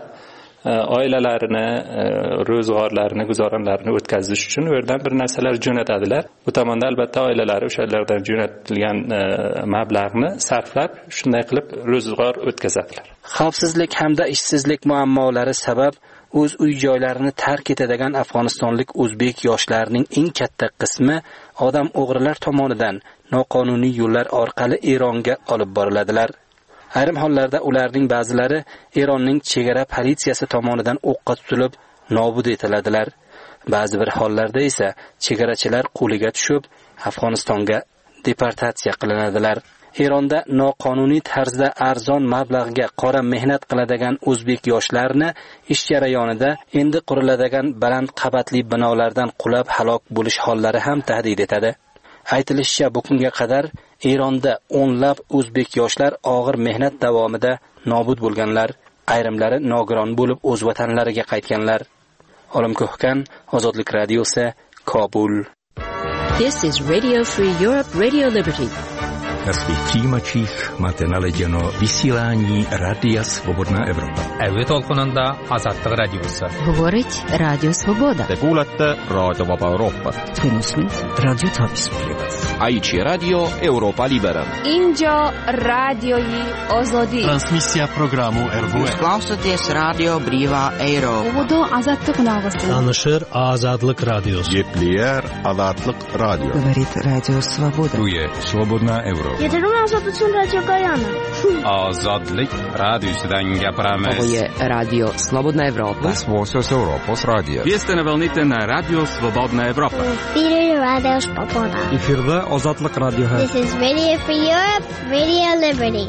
oilalarini, ro'zg'orlarini, guzoronlarini o'tkazish uchun u yerdan bir narsalar jo'natadilar. Bu tomonda albatta oilalari o'shalardan jo'natilgan mablag'ni sarflab, shunday qilib ro'zg'or o'tkazadilar.
Xavfsizlik hamda ishsizlik muammolari sabab o'z uy-joylarini tark etadigan afg'onistonlik o'zbek yoshlarining eng katta qismi odam o'g'rilar tomonidan noqonuniy yo'llar orqali Eronga olib boriladilar. Ayrim hollarda ularning ba'zilari Eronning chegara politsiyasi tomonidan o'qqa tutilib nobud etiladilar. Ba'zi bir hollarda esa chegarachilar qo'liga tushib Afg'onistonga deportatsiya qilinadilar. Eronda noqonuniy tarzda arzon mablag'ga qora mehnat qiladigan o'zbek yoshlarni ish jarayonida endi quriladigan baland qavatli binolardan qulab halok bo'lish hollari ham tahdid etadi. Aytilishicha, bu kunga qadar Eronda o'nlab o'zbek yoshlar og'ir mehnat davomida nobud bo'lganlar, ayrimlari nogiron bo'lib o'z vatanlariga qaytganlar. Olim Ko'hkan, Ozodlik radiosi, Kobul.
This is Radio Free Europe, Radio Liberty.
Na svých přijímačích máte naladěno vysílání Rádia Svobodná Evropa.
Әуе толқынында Азаттық радиосы.
Говорить Радио Свобода.
Te kuulate Raadio Vaba Euroopat.
Tunnisnud Radio Tapis.
Aici Radio Europa Libera.
Injo radioi Ozodi.
Transmisja programu R V S.
Klausoties Radio Brīvā Eiropa.
Ovodu Azatlık nağısı.
Tanışır Azadlık Radiosu.
Gepleyer Azadlık Radio.
Говорит Радио Свобода.
Tu je Svobodná Evropa.
Yeterim Azad uchun Radio Gayana.
Ozodlik radiosidan gapiramiz.
Ovo je Radio Slobodna Evropa.
Svosos Europos radio.
Vi ste navalnite na Radio Svobodna Evropa.
Biri Radio Svoboda.
Efirde Azadlık Radyosu.
This is Radio Free Europe, Radio Liberty.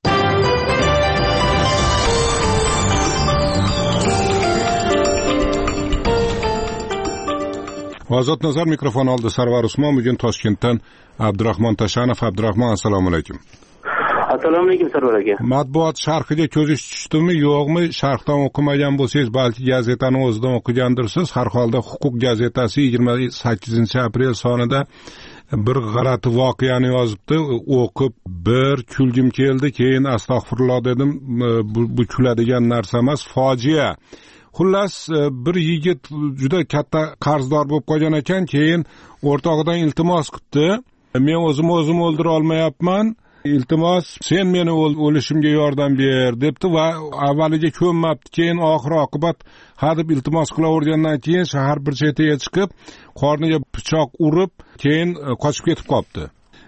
Ozod nazar mikrofon oldi Sarvar Usmon. Bugun Toshkentdan Abdurahmon Tashanov. Abdurahmon, assalomu alaykum.
Assalomu alaykum Sarvar aka.
Matbuot sharhiga ko'zish tushdimi, yo'qmi? Sharhdan o'qimagan bo'lsangiz, balki gazetani o'zidan o'qigandirsiz. Har holda Huquq gazetasi yigirma sakkizinchi aprel sonida bir g'alati voqeani yozibdi. O'qib bir kulgim keldi, keyin astag'firulloh dedim. Bu, bu kuladigan narsa emas, fojia. Xullas, bir yigit juda katta qarzdor bo'lib qolgan ekan, keyin o'rtog'idan iltimos qildi. men o'zim o'zim o'ldira olmayapman, iltimos sen meni o'lishimga yordam ber debdi va avvaliga ko'nmabdi, keyin oxir oqibat hadeb iltimos qilavergandan keyin shahar bir chetiga chiqib qorniga pichoq urib keyin qochib ketib qolibdi.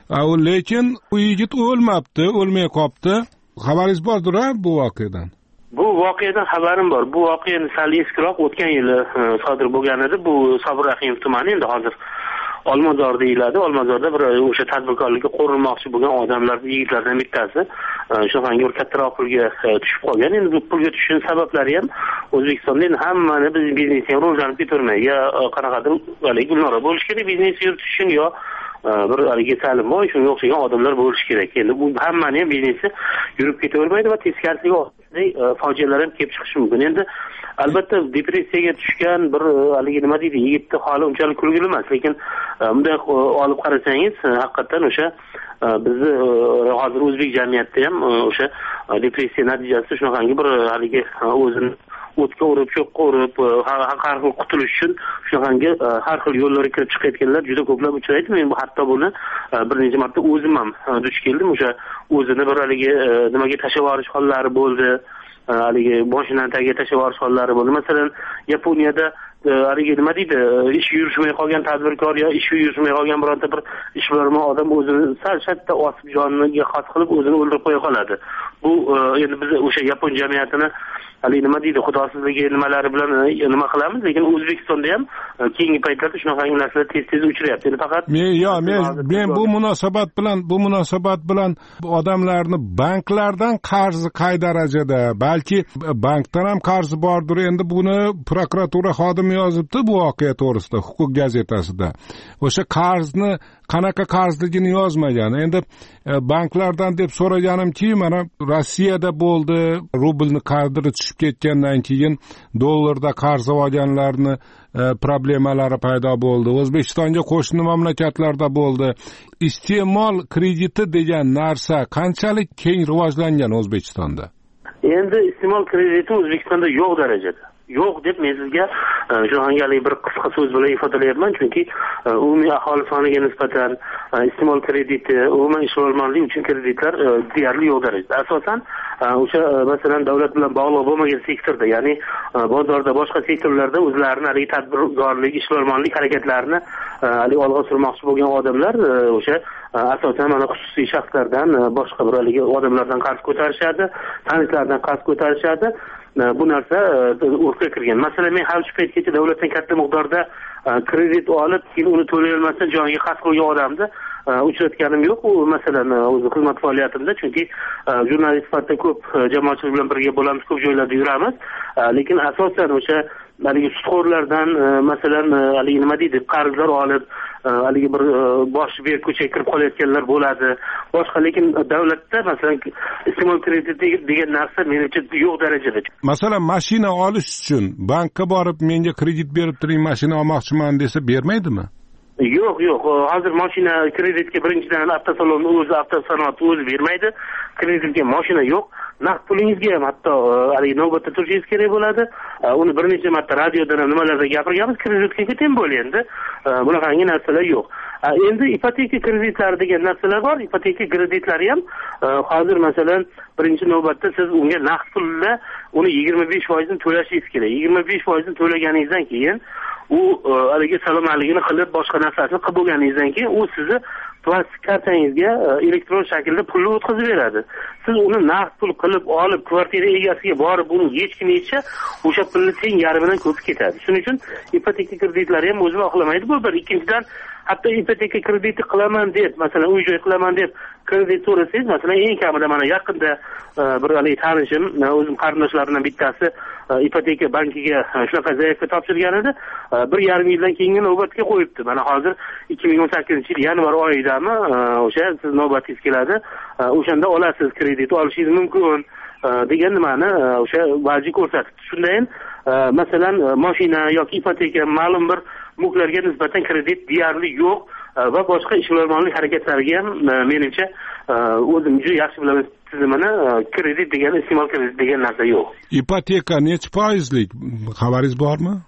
Lekin u yigit o'lmabdi, o'lmay qolibdi. Xabaringiz bordir-a bu voqeadan?
Bu voqeadan xabarim bor. Bu voqea sal eskiroq, o'tgan yili sodir bo'lgan edi. Bu Sobir Rahimov tumani, endi hozir Olmazor deyiladi. Olmazorda bir o'sha tadbirkorlikka qo'rilmoqchi bo'lgan odamlar, yigitlardan bittasi shunaqangi bir kattaroq pulga tushib qolgan. Endi bu pulga tushish sabablari ham O'zbekistonda endi hammani biz biznesga rivojlanib ketavermaydi. Ya qanaqadir haligi gulnora bo'lish kerak biznes yuritish uchun, yo bir haligi Salimboy shunga o'xshagan odamlar bo'lishi kerak. Endi bu hammani ham biznesi yurib ketavermaydi va teskarisiga fojialar ham kelib chiqishi mumkin. Endi albatta depressiyaga tushgan bir haligi nima deydi, yigitni holi unchalik kulgili emas, lekin bunday olib qarasangiz haqiqatan o'sha bizni hozir o'zbek jamiyatida ham o'sha depressiya natijasida shunaqangi bir haligi o'zini o'tga urib, cho'qqa urib, har xil qutulish uchun shunaqangi har xil yo'llarga kirib chiqayotganlar juda ko'plab uchraydi. Men bu hatto buni bir necha marta o'zim ham duch keldim. O'sha o'zini bir haligi nimaga tashlab yuborish hollari bo'ldi. Haligi mashinaning tagiga tashlab yuborish hollari bo'ldi. Masalan, Yaponiyada haligi nima deydi, ish yurishmay qolgan tadbirkor yo ish yurishmay qolgan bironta bir ishbilarmon odam o'zini sal shatda osib joniga qasd qilib o'zini o'ldirib qo'ya qoladi. Bu endi biz o'sha Yapon jamiyatini haligi nima deydi, xudosizligi nimalari bilan nima qilamiz, lekin O'zbekistonda ham keyingi paytlarda shunaqa narsalar tez-tez uchrayapti. Endi faqat
men yo men men bu munosabat bilan bu munosabat bilan odamlarni banklardan qarzi qay darajada, balki bankdan ham qarzi bordir. Endi buni prokuratura xodimi yozibdi bu voqea to'g'risida Huquq gazetasida. O'sha qarzni qanaqa qarzligini yozmagan. Endi banklardan deb so'raganimki, mana Rossiyada bo'ldi, rublni qadri tushib ketgandan keyin dollarda qarz olganlarni problemalari paydo bo'ldi. O'zbekistonga qo'shni mamlakatlarda bo'ldi. Iste'mol krediti degan narsa qanchalik keng rivojlangan O'zbekistonda?
Endi iste'mol krediti O'zbekistonda yo'q darajada. Yo'q deb men sizga shunaqangi bir qisqa so'z bilan ifodalayapman, chunki umumiy aholi soniga nisbatan iste'mol krediti, umuman ishbilarmonlik uchun kreditlar deyarli yo'q darajada. Asosan o'sha masalan davlat bilan bog'liq bo'lmagan sektorda, ya'ni bozorda, boshqa sektorlarda o'zlarini haligi tadbirkorlik, ishbilarmonlik harakatlarini haligi olg'a surmoqchi bo'lgan odamlar o'sha asosan mana xususiy shaxslardan, boshqa bir haligi odamlardan qarz ko'tarishadi, tanishlardan qarz ko'tarishadi. Bu narsa urfga kirgan. Masalan, men hali shu paytgacha davlatdan katta miqdorda kredit olib, keyin uni to'lay olmasdan joniga qasd qilgan odamni uchratganim yo'q. U masalan o'z xizmat faoliyatimda, chunki jurnalist sifatida ko'p jamoatchilik bilan birga bo'lamiz, ko'p joylarda yuramiz. Lekin asosan o'sha haligi sudxo'rlardan masalan haligi nima deydi, qarzlar olib, haligi bir boshi berk ko'chaga kirib qolayotganlar bo'ladi. Boshqa, lekin davlatda masalan iste'mol krediti degan narsa menimcha yo'q darajada.
Masalan, mashina olish uchun bankka borib menga kredit berib turing, mashina olmoqchiman desa bermaydimi?
Yo'q, yo'q. Hozir mashina kreditga birinchidan avtosalon o'zi, avtosanoat o'zi bermaydi. Kreditga mashina yo'q. Naqd pulingizga ham hatto haligi navbatda turishingiz kerak bo'ladi. Uni bir necha marta radioda nimalarda gapirganmiz, kreditga keting bo'lyapti. Bunaqangi narsalar yo'q. Endi ipoteka kreditlari degan narsalar bor. Ipoteka kreditlari ham hozir masalan birinchi navbatda siz unga naqd pulda uni yigirma besh foiz ni to'lashingiz kerak. yigirma besh foiz ni to'laganingizdan keyin u haligi salomatligini qilib, boshqa narsasini qilib bo'lganingizdan keyin u sizni plastik kartangizga elektron shaklda pulni o'tkazib beradi. Siz uni naqd pul qilib olib, kvartira egasiga borib uni yechkim yetsa, o'sha pulni teng yarmidan ko'p ketadi. Shuning uchun ipoteka kreditlari ham o'zini oqlamaydi. Bu bir. Ikkinchidan, hatto ipoteka krediti qilaman deb, masalan, uy joy qilaman deb kredit so'rasangiz, masalan, eng kamida mana yaqinda bir haligi tanishim, o'zim qarindoshlarimdan bittasi ipoteka bankiga shunaqa zaявка topshirgan edi. bir yarim yildan keyingi navbatga qo'yibdi. Mana hozir ikki ming o'n sakkizinchi yil yanvar oyidami o'sha siz navbatingiz keladi. O'shanda olasiz, kredit olishingiz mumkin degan nimani o'sha vaji ko'rsatibdi. Shunday ham masalan mashina yoki ipoteka ma'lum bir mulklarga nisbatan kredit deyarli yo'q va boshqa ishbilarmonlik harakatlariga ham menimcha o'zim juda yaxshi bilaman tizimini. Kredit degan, iste'mol kredit degan narsa yo'q.
Ipoteka necha foizlik xabaringiz bormi?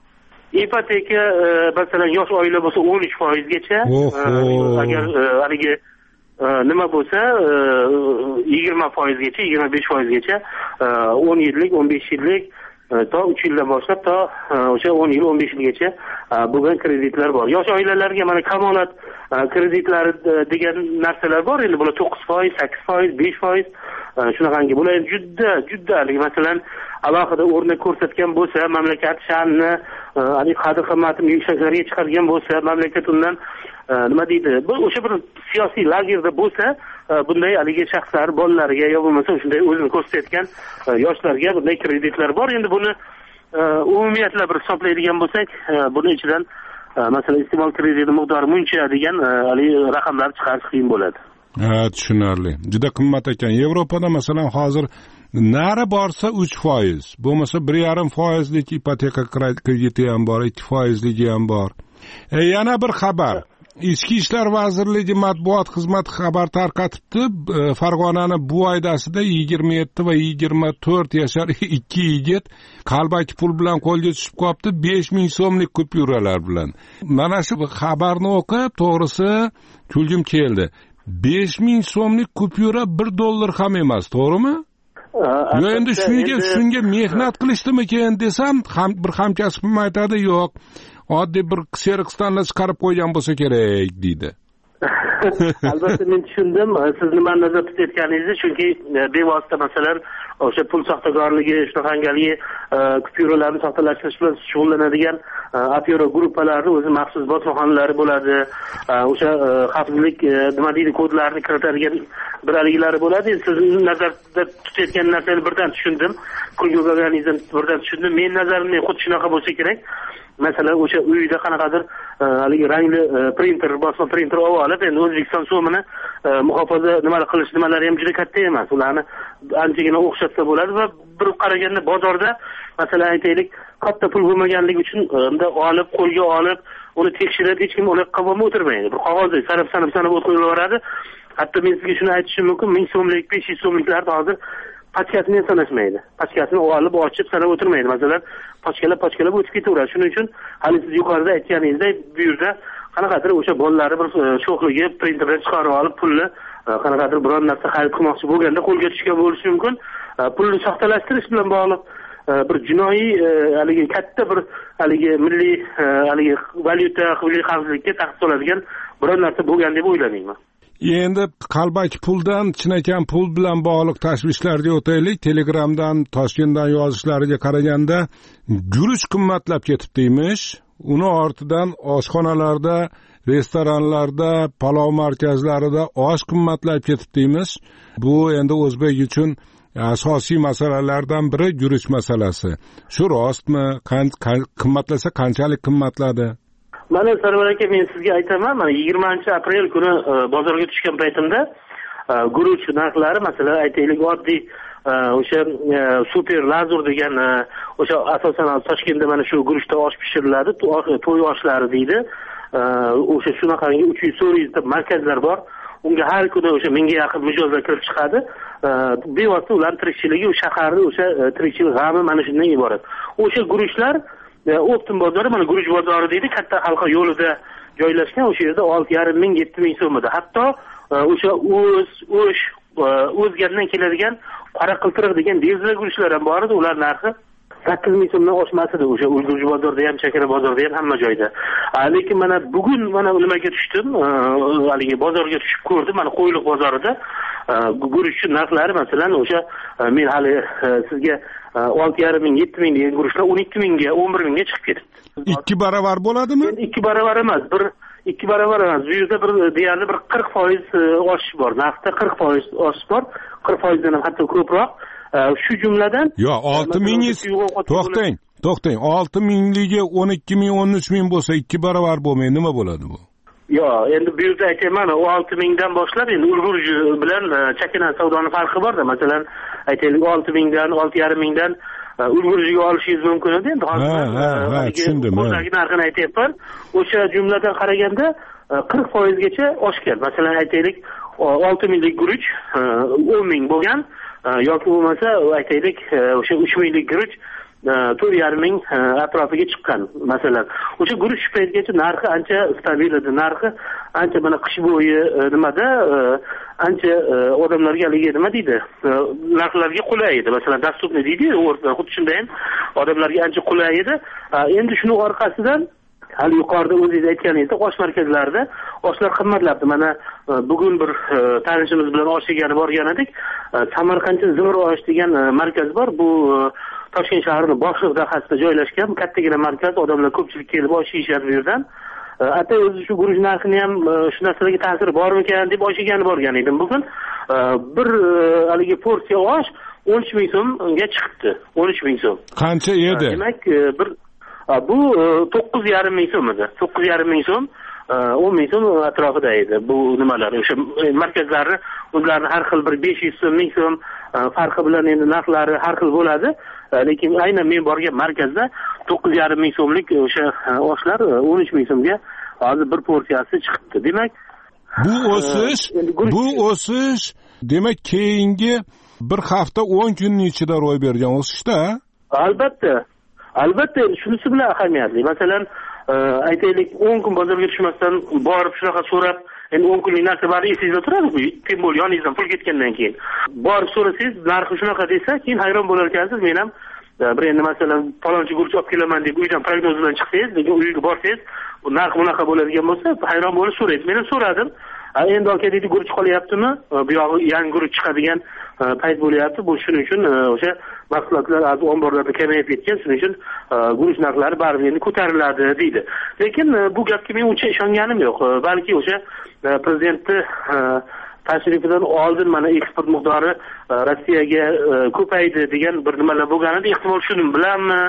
ipoteka masalan yosh oila bo'lsa o'n uch foizgacha, agar haligi nima bo'lsa yigirma foizgacha, yigirma besh foizgacha o'n yillik, o'n besh yillik to uch yildan boshlab to o'sha o'n yil, o'n besh yilgacha bo'lgan kreditlar bor. Yosh oilalarga mana kamolat kreditlari degan narsalar bor. Endi bular to'qqiz foiz, sakkiz foiz, besh foiz shunaqangi bular juda juda masalan alohida o'rnak ko'rsatgan bo'lsa, mamlakat sha'nini, hali qadr qimmatini yuksaklarga chiqargan bo'lsa, mamlakat undan nima deydi, bu o'sha bir siyosiy lagerda bo'lsa, bunday haligi shaxslar bolalariga yo bo'lmasa shunday o'zini ko'rsatayotgan yoshlarga bunday kreditlar bor. Endi buni umumiyatla bir hisoblaydigan bo'lsak, buni ichidan masalan iste'mol krediti miqdori muncha degan haligi raqamlar chiqarish qiyin bo'ladi.
Ha, tushunarli. Juda qimmat ekan. Yevropada masalan hozir nari borsa uch foiz, bo'lmasa bir yarim foizlik ipoteka krediti ham bor, ikki foizligi ham bor. E, yana bir xabar. Ichki ishlar vazirligi matbuot xizmati xabar tarqatibdi. Farg'onani Buvaydasida yigirma yetti va yigirma to'rt yashar ikki yigit qalbaki pul bilan qo'lga tushib qolibdi, besh ming so'mlik kupyuralar bilan. Mana shu xabarni o'qib, to'g'risi kulgim keldi. besh ming so'mlik kupyura bir dollar ham emas, to'g'rimi? Yo, endi shunga shunga mehnat qilishdimikan desam, ham bir hamkasbim aytadi, yo'q, oddiy bir Kserkstonda chiqarib qo'ygan bo'lsa kerak deydi.
Albatta men tushundim siz nimani nazarda tutayotganingizni, chunki bevosita masalan o'sha pul soxtakorligi, shunaqangi kupyuralarni soxtalashtirish bilan shug'ullanadigan afero guruhlarni o'zi maxsus bosmaxonalari bo'ladi. O'sha xavfsizlik nima deydi, kodlarni kiritadigan biraliklari bo'ladi. Siz nazarda tutayotgan narsani birdan tushundim. Kulgi bo'lganingizdan birdan tushundim. Men nazarimda xuddi shunaqa bo'lsa kerak. Masalan, o'sha uyda qanaqadir haligi rangli printer, bosma printer olib, endi O'zbekiston so'mini muhofaza nima qilish nimalari ham juda katta emas. Ularni anchagina o'xshatsa bo'ladi va bir qaraganda bozorda masalan aytaylik, katta pul bo'lmaganligi uchun unda olib, qo'lga olib, uni tekshirib hech kim uni qabulga o'tirmaydi. Bir qog'ozda sanab sanab sanab o'tiraveradi. Hatto men sizga shuni aytishim mumkin, ming so'mlik, besh yuz so'mliklarni hozir pachkasini ham sanashmaydi. Pachkasini olib, ochib sanab o'tirmaydi. Masalan, pachkalab pachkalab o'tib ketaveradi. Shuning uchun hali siz yuqorida aytganingizdek, bu yerda qanaqadir o'sha bolalar bir sho'xligi printerdan chiqarib olib, pulni qanaqadir biron narsa xarid qilmoqchi bo'lganda qo'lga tushgan bo'lishi mumkin. Pulni soxtalashtirish bilan bog'liq bir jinoiy haligi katta bir haligi milliy haligi valyuta, milliy xavfsizlikka tahdid soladigan biron narsa bo'lgan deb o'ylamayman.
Endi qalbaki puldan, chinakam pul bilan bog'liq tashvishlarga o'taylik. Telegramdan, Toshkentdan yozishlariga qaraganda guruch qimmatlab ketibdi emish. Uni ortidan oshxonalarda, restoranlarda, palov markazlarida osh qimmatlab ketibdi emish. Bu endi o'zbek uchun asosiy masalalardan biri guruch masalasi. Shu rostmi? Qimmatlasa qanchalik qimmatladi?
Mana Sarvar aka, men sizga aytaman, mana yigirmanchi aprel kuni bozorga tushgan paytimda guruch narxlari masalan aytaylik oddiy o'sha super lazur degan o'sha asosan Toshkentda mana shu guruchda osh pishiriladi, to'y oshlari deydi. O'sha shunaqangi uch yuz to'rt yuz ta markazlar bor. Unga har kuni o'sha mingga yaqin mijozlar kirib chiqadi. Bevosita ularning tirikchiligi, o'sha shaharning o'sha tirikchilik g'ami mana shundan iborat. O'sha guruchlar Optim bozori, mana guruch bozori deydi, katta halqa yo'lida joylashgan. O'sha yerda olti yarim ming, yetti ming so'mda. Hatto o'sha o'z o'sh o'zgandan keladigan qora qiltiriq degan devza guruchlar ham bor edi. Ular narxi sakkiz ming so'mdan oshmas edi. O'sha Ulgurji bozorida ham, Chakra bozorida ham, hamma joyda. Lekin mana bugun mana nimaga tushdim, haligi bozorga tushib ko'rdim, mana Qo'yliq bozorida guruch narxlari masalan o'sha men hali sizga olti yarim ming, yetti ming degan guruchlar o'n ikki mingga, o'n bir mingga chiqib ketdi.
ikki baravar bo'ladimi?
ikki baravar emas, bir ikki baravar emas. Bu yerda bir deyarli bir qirq foiz oshish bor. Narxda qirq foiz oshish bor. qirq foizdan ham hatto ko'proq. Shu jumladan
yo olti ming to'xtang, to'xtang. olti mingligi o'n ikki ming, o'n uch ming bo'lsa ikki baravar bo'lmaydi, nima bo'ladi bu?
Yo, endi bu yerda aytayman, olti mingdan boshlab endi Ulgurji bilan Chakana savdoni farqi bor-da. Masalan, aytaylik olti mingdan, olti yarim mingdan Ulgurjiga olishingiz mumkin edi. Endi hozir
ha, tushundim.
O'zagi narxini aytayapman. O'sha jumladan qaraganda qirq foizgacha oshgan. Masalan, aytaylik olti minglik guruch o'n ming bo'lgan yoki bo'lmasa aytaylik o'sha uch minglik guruch to'rt yarim ming atrofiga chiqqan masalan. O'sha guruch shu paytgacha narxi ancha stabil edi. Narxi ancha mana qish bo'yi nimada ancha odamlarga haligi nima deydi, narxlarga qulay edi. Masalan, dostupniy deydi, xuddi shunday ham odamlarga ancha qulay edi. Endi shuning orqasidan hali yuqorida o'zingiz aytganingizdek, osh markazlarida oshlar qimmatlabdi. Mana bugun bir tanishimiz bilan osh yegani borgan edik. Samarqandcha Zimir osh degan markaz bor. Bu Toshkent shahrining boshliq dahasida joylashgan kattagina markaz. Odamlar ko'pchilik kelib osh yeyishadi bu yerdan. Ata o'zi shu guruch narxini ham shu narsalarga ta'siri bormikan deb osh yegani borgan edim. Bugun bir haligi porsiya osh o'n uch ming so'mga chiqibdi. o'n uch ming so'm.
Qancha edi?
Demak, bir bu to'qqiz yarim ming so'm edi. to'qqiz yarim ming so'm, o'n ming so'm atrofida edi. Bu nimalar, o'sha markazlarni o'zlarini har xil bir besh yuz so'm, ming so'm farqi bilan endi narxlari har xil bo'ladi. Lekin aynan men borgan markazda to'qqiz yarim ming so'mlik o'sha oshlar o'n uch ming so'mga hozir bir porsiyasi chiqibdi. Demak,
bu o'sish, bu o'sish demak keyingi bir hafta o'n kunning ichida ro'y bergan o'sishda.
Albatta. Albatta, shunisi bilan ahamiyatli. Masalan, aytaylik o'n kun bozorga tushmasdan borib shunaqa so'rab, endi o'n kunlik narsa bari esingizda turadi-ku, kim bo'l yoningizdan pul ketgandan keyin. Borib so'rasangiz, narxi shunaqa desa, keyin hayron bo'lar ekansiz. Men ham bir endi masalan palonchi guruch olib kelaman deb uydan prognoz bilan chiqsangiz, lekin uyga borsangiz, narx bunaqa bo'ladigan bo'lsa, hayron bo'lib so'raysiz. Men ham so'radim. Endi aka dedi, guruch qolyaptimi? Bu yog'i yangi guruch chiqadigan payt bo'lyapti. Bu shuning uchun o'sha mahsulotlar az omborlarda kamayib ketgan, shuning uchun guruch narxlari baribir endi ko'tariladi deydi. Lekin bu gapga men uncha ishonganim yo'q. Balki o'sha prezidentni tashrifidan oldin mana eksport miqdori Rossiyaga ko'paydi degan bir nimalar bo'lganida, ehtimol shuni bilanmi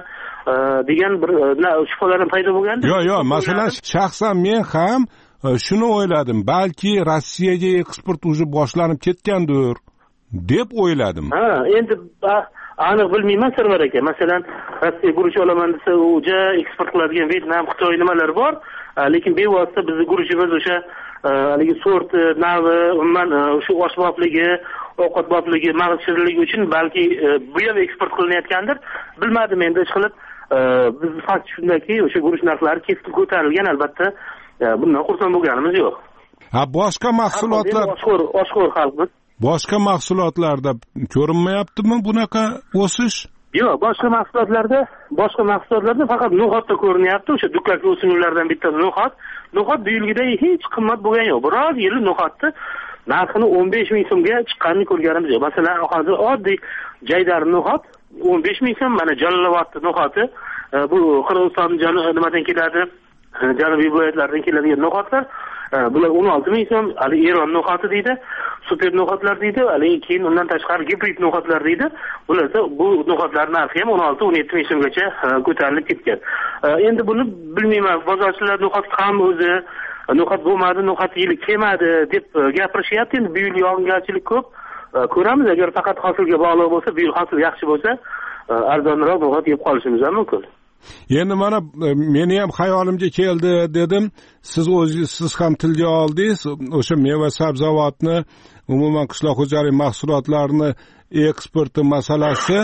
degan bir shubhalar paydo bo'lgandi.
Yo'q, yo'q, masalan, shaxsan men ham shuni o'yladim. Balki Rossiyaga eksport уже boshlanib ketgandir deb o'yladim.
Ha, endi aniq bilmayman Sarvar aka. Masalan, Rossiya guruch olaman desa, o'ja eksport qiladigan Vyetnam, Xitoy nimalar bor. Lekin bevosita bizning guruchimiz o'sha haligi sort, navi, umuman o'sha oshbopligi, ovqatbopligi, mag'iz shirinligi uchun balki bu ham eksport qilinayotgandir. Bilmadim endi hech qilib. Biz fakt shundaki, o'sha guruch narxlari keskin ko'tarilgan, albatta. Bundan xursand bo'lganimiz yo'q.
Ha, boshqa mahsulotlar,
oshxo'r, oshxo'r xalqmiz.
Boshqa mahsulotlarda ko'rinmayaptimi bunaqa o'sish?
Yo'q, boshqa mahsulotlarda, boshqa mahsulotlarda faqat no'xatda ko'rinyapti. O'sha dukkakli o'simliklardan bittasi no'xat. No'xat bu yilgidek hech qimmat bo'lgani yo'q. Biroz yili no'xatni narxini o'n besh ming so'mga chiqqanini ko'rganimiz yo'q. Masalan, hozir oddiy jaydar no'xat o'n besh ming so'm, mana Jallovatni no'xati, bu Qirg'iziston nimadan keladi? Janubiy viloyatlardan keladigan no'xatlar, bular o'n olti ming so'm, hali Eron no'xati deydi, super no'xatlar deydi, hali keyin undan tashqari gibrid no'xatlar deydi. Bular esa bu no'xatlar narxi ham o'n olti o'n yetti ming so'mgacha ko'tarilib ketgan. Endi buni bilmayman, bozorchilar no'xat ham o'zi no'xat bo'lmadi, no'xat yili kelmadi deb gapirishyapti. Endi bu yil yog'ingarchilik ko'p. Ko'ramiz, agar faqat hosilga bog'liq bo'lsa, bu yil hosil yaxshi bo'lsa, arzonroq no'xat yeb qolishimiz ham mumkin.
Endi mana meni ham xayolimga keldi dedim. Siz o'zingiz siz ham tilga oldingiz. O'sha meva sabzavotni, umuman qishloq xo'jalik mahsulotlarini eksporti masalasi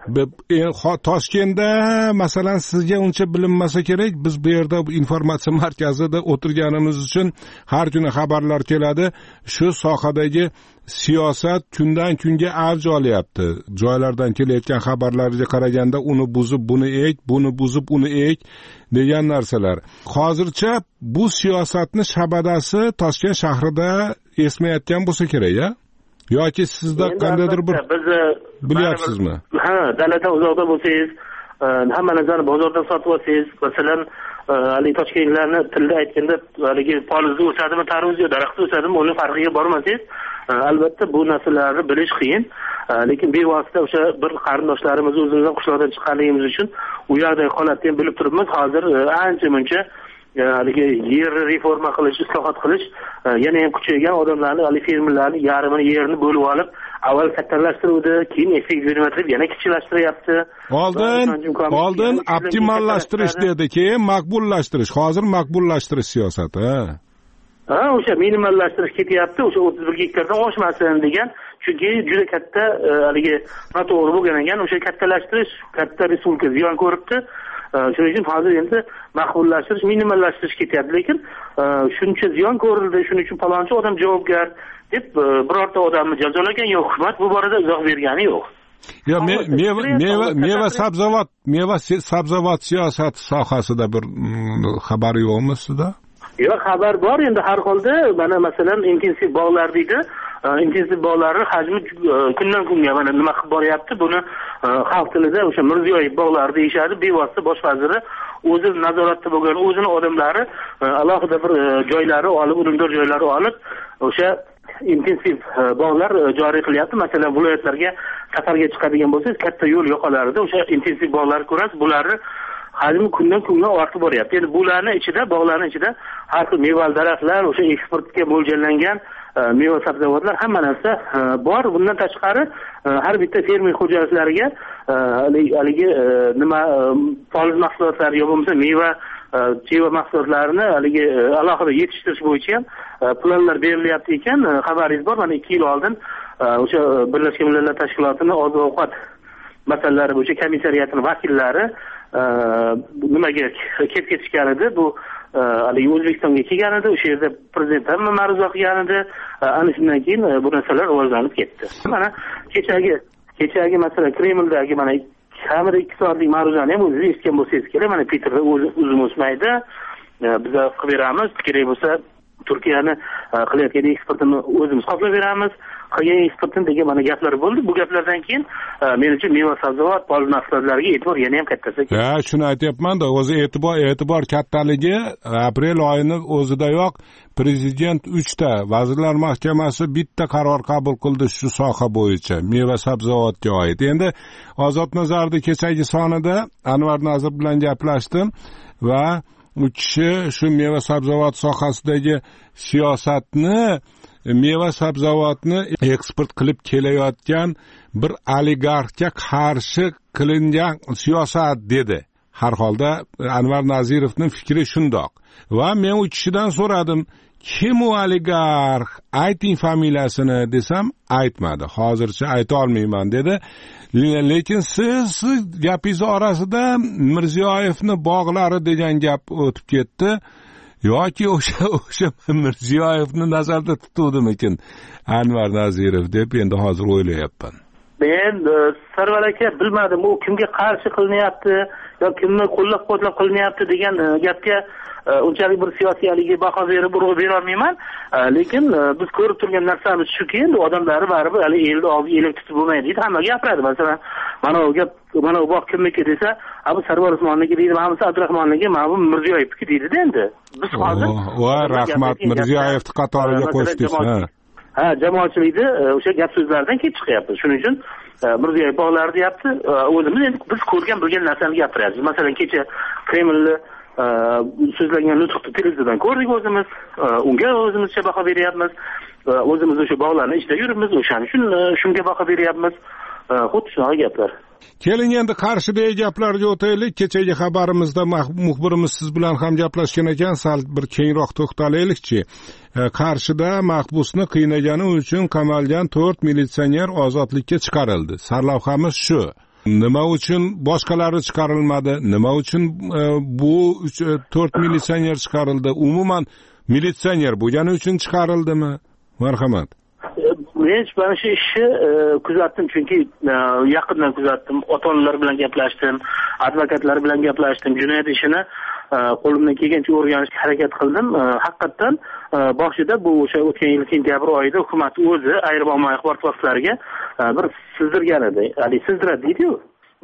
Toshkentda masalan sizga uncha bilinmasa kerak. Biz bu yerda informatsiya markazida o'tirganimiz uchun har kuni xabarlar keladi. Shu sohadagi siyosat kundan kunga avj olyapti. Joylardan kelayotgan xabarlarga qaraganda uni buzib buni ek, buni buzib uni ek degan narsalar. Hozircha bu siyosatni shabadasi Toshkent shahrida esmayotgan bo'lsa kerak-a? Yoki sizda qandaydir bir bilyapsizmi?
Ha, daladan uzoqda bo'lsangiz, hamma narsani bozordan sotib olsangiz, masalan, hali toshkentliklarni tilda aytganda, haligi polizda o'sadimi, tarvuzda, daraxtda o'sadimi, uni farqiga bormasangiz, albatta bu narsalarni bilish qiyin. Lekin bevosita o'sha bir qarindoshlarimiz o'zimizdan qishloqdan chiqqanligimiz uchun u yerda holatni bilib turibmiz. Hozir ancha muncha haligi yer reforma qilish, islohot qilish yana ham kuchaygan, odamlarni, hali fermerlarni yarmini yerini bo'lib olib, avval kattalashtiruvdi, keyin effekt berib yana kichiklashtiriryapti.
Oldin, oldin optimallashtirish dedi, keyin maqbullashtirish. Hozir maqbullashtirish siyosati.
Ha, o'sha minimallashtirish ketyapti, o'sha o'ttiz bir gektardan oshmasin degan chunki juda katta haligi noto'g'ri bo'lgan ekan, o'sha kattalashtirish katta respublika ziyon ko'ribdi. Shuning uchun hozir endi mahbullashtirish, minimallashtirish ketyapti, lekin shuncha ziyon ko'rildi, shuning uchun palonchi odam javobgar deb birorta odamni jazolagan yo'q, hukumat bu borada izoh bergani yo'q.
Yo, meva meva meva sabzavot, meva sabzavot siyosati sohasida bir xabar yo'qmi sizda?
Yo'q, xabar bor. Endi har holda mana masalan intensiv bog'lar deydi. Intensiv bog'larning hajmi kundan kunga mana nima qilib boryapti, buni xalq tilida o'sha Mirziyoyev bog'lari deyishadi. Bevosita bosh vaziri o'zi nazoratda bo'lgan o'zini odamlari alohida bir joylari olib, unumdor joylari olib, o'sha intensiv bog'lar joriy qilyapti. Masalan, viloyatlarga safarga chiqadigan bo'lsangiz, katta yo'l yoqalarida o'sha intensiv bog'lar ko'rasiz. Bularni hajmi kundan kunga ortib boryapti. Endi bularning ichida, bog'larning ichida har xil mevali daraxtlar, o'sha eksportga mo'ljallangan meva sabzavotlar hamma narsa bor. Bundan tashqari har bitta fermer xo'jaliklariga haligi nima poliz mahsulotlar yo bo'lmasa meva cheva mahsulotlarini haligi alohida yetishtirish bo'yicha ham planlar berilyapti ekan. Xabaringiz bor, mana ikki yil oldin o'sha Birlashgan Millatlar Tashkilotining oziq-ovqat masalalari bo'yicha komissariyatining vakillari nimaga kelib ketishgan edi. Bu haligi O'zbekistonga kelgan edi, o'sha yerda prezident ham ma'ruza qilgan edi. Ana shundan keyin bu narsalar rivojlanib ketdi. Mana kechagi kechagi masalan Kremldagi mana kamida ikki soatlik ma'ruzani ham o'zingiz eshitgan bo'lsangiz kerak. Mana Peterda o'zim o'smaydi, biz qilib beramiz, kerak bo'lsa Turkiyani qilayotgan eksportini o'zimiz qoplab beramiz, qilgan eksportini degan mana gaplar bo'ldi. Bu gaplardan keyin menimcha meva sabzavot, poliz mahsulotlariga e'tibor yana ham kattasi.
Ha, shuni aytyapman-da, o'zi e'tibor e'tibor kattaligi aprel oyini o'zidayoq prezident uchta, Vazirlar Mahkamasi bitta qaror qabul qildi shu soha bo'yicha, meva sabzavotga oid. Endi Ozod Nazarning kechagi sonida Anvar Nazir bilan gaplashdim va u kishi shu meva sabzavot sohasidagi siyosatni, meva sabzavotni eksport qilib kelayotgan bir oligarxga qarshi qilingan siyosat dedi. Har holda Anvar Nazirovning fikri shundoq. Va men u kishidan so'radim, kim u oligarx? Ayting familiyasini desam, aytmadi. Hozircha ayta olmayman dedi. Lekin siz gapingiz orasida Mirziyoyevni bog'lari degan gap o'tib ketdi. Yoki o'sha o'sha Mirziyoyevni nazarda tutuvdimikin Anvar Nazirov deb endi hozir o'ylayapman.
Men Sarvar aka bilmadim, u kimga qarshi qilinyapti yo kimni qo'llab-quvvatlab qilinyapti degan gapga unchalik bir siyosiy haligi baho berib urg'u bera olmayman. Lekin biz ko'rib turgan narsamiz shuki, endi odamlari baribir hali elni og'ziga elak tutib bo'lmaydi deydi, hamma gapiradi. Masalan, mana bu gap, mana bu bog' kimniki desa, "Abu Sarvar Usmonniki" deydi, "Mahmud Abdurahmonniki", "Mana bu Mirziyoyevniki" deydi endi. Biz hozir
va rahmat Mirziyoyevni qatoriga qo'shdingiz.
Ha, jamoatchilikda o'sha gap so'zlardan kelib chiqyapti. Shuning uchun Mirziyoyev bog'lari deyapti. O'zimiz endi biz ko'rgan bilgan narsani gapiryapmiz. Masalan, kecha Kremlni so'zlangan nutqni televiziyadan ko'rdik o'zimiz, unga o'zimizcha baho beryapmiz. O'zimiz o'sha bog'larni ichida yuribmiz, o'shaning uchun shunga baho beryapmiz. Xuddi shunaqa gaplar.
Keling endi Qarshidagi gaplarga o'taylik. Kechagi xabarimizda muxbirimiz siz bilan ham gaplashgan ekan, sal bir kengroq to'xtalaylikchi. Qarshida mahbusni qiynagani uchun qamalgan to'rt militsioner ozodlikka chiqarildi. Sarlavhamiz shu. Nima uchun boshqalari chiqarilmadi? Nima uchun bu to'rt militsioner chiqarildi? Umuman militsioner bo'lgani uchun chiqarildimi? Marhamat.
Men mana shu ishni kuzatdim, chunki yaqindan kuzatdim. Ota-onalar bilan gaplashdim, advokatlar bilan gaplashdim. Jinoyat ishini qo'limdan kelgancha o'rganishga harakat qildim. Haqiqatan boshida bu o'sha o'tgan yil sentyabr oyida hukumat o'zi ayrim ommaviy axborot vositalariga bir sizdirgan edi. Ya'ni sizdiradi deydi-ku.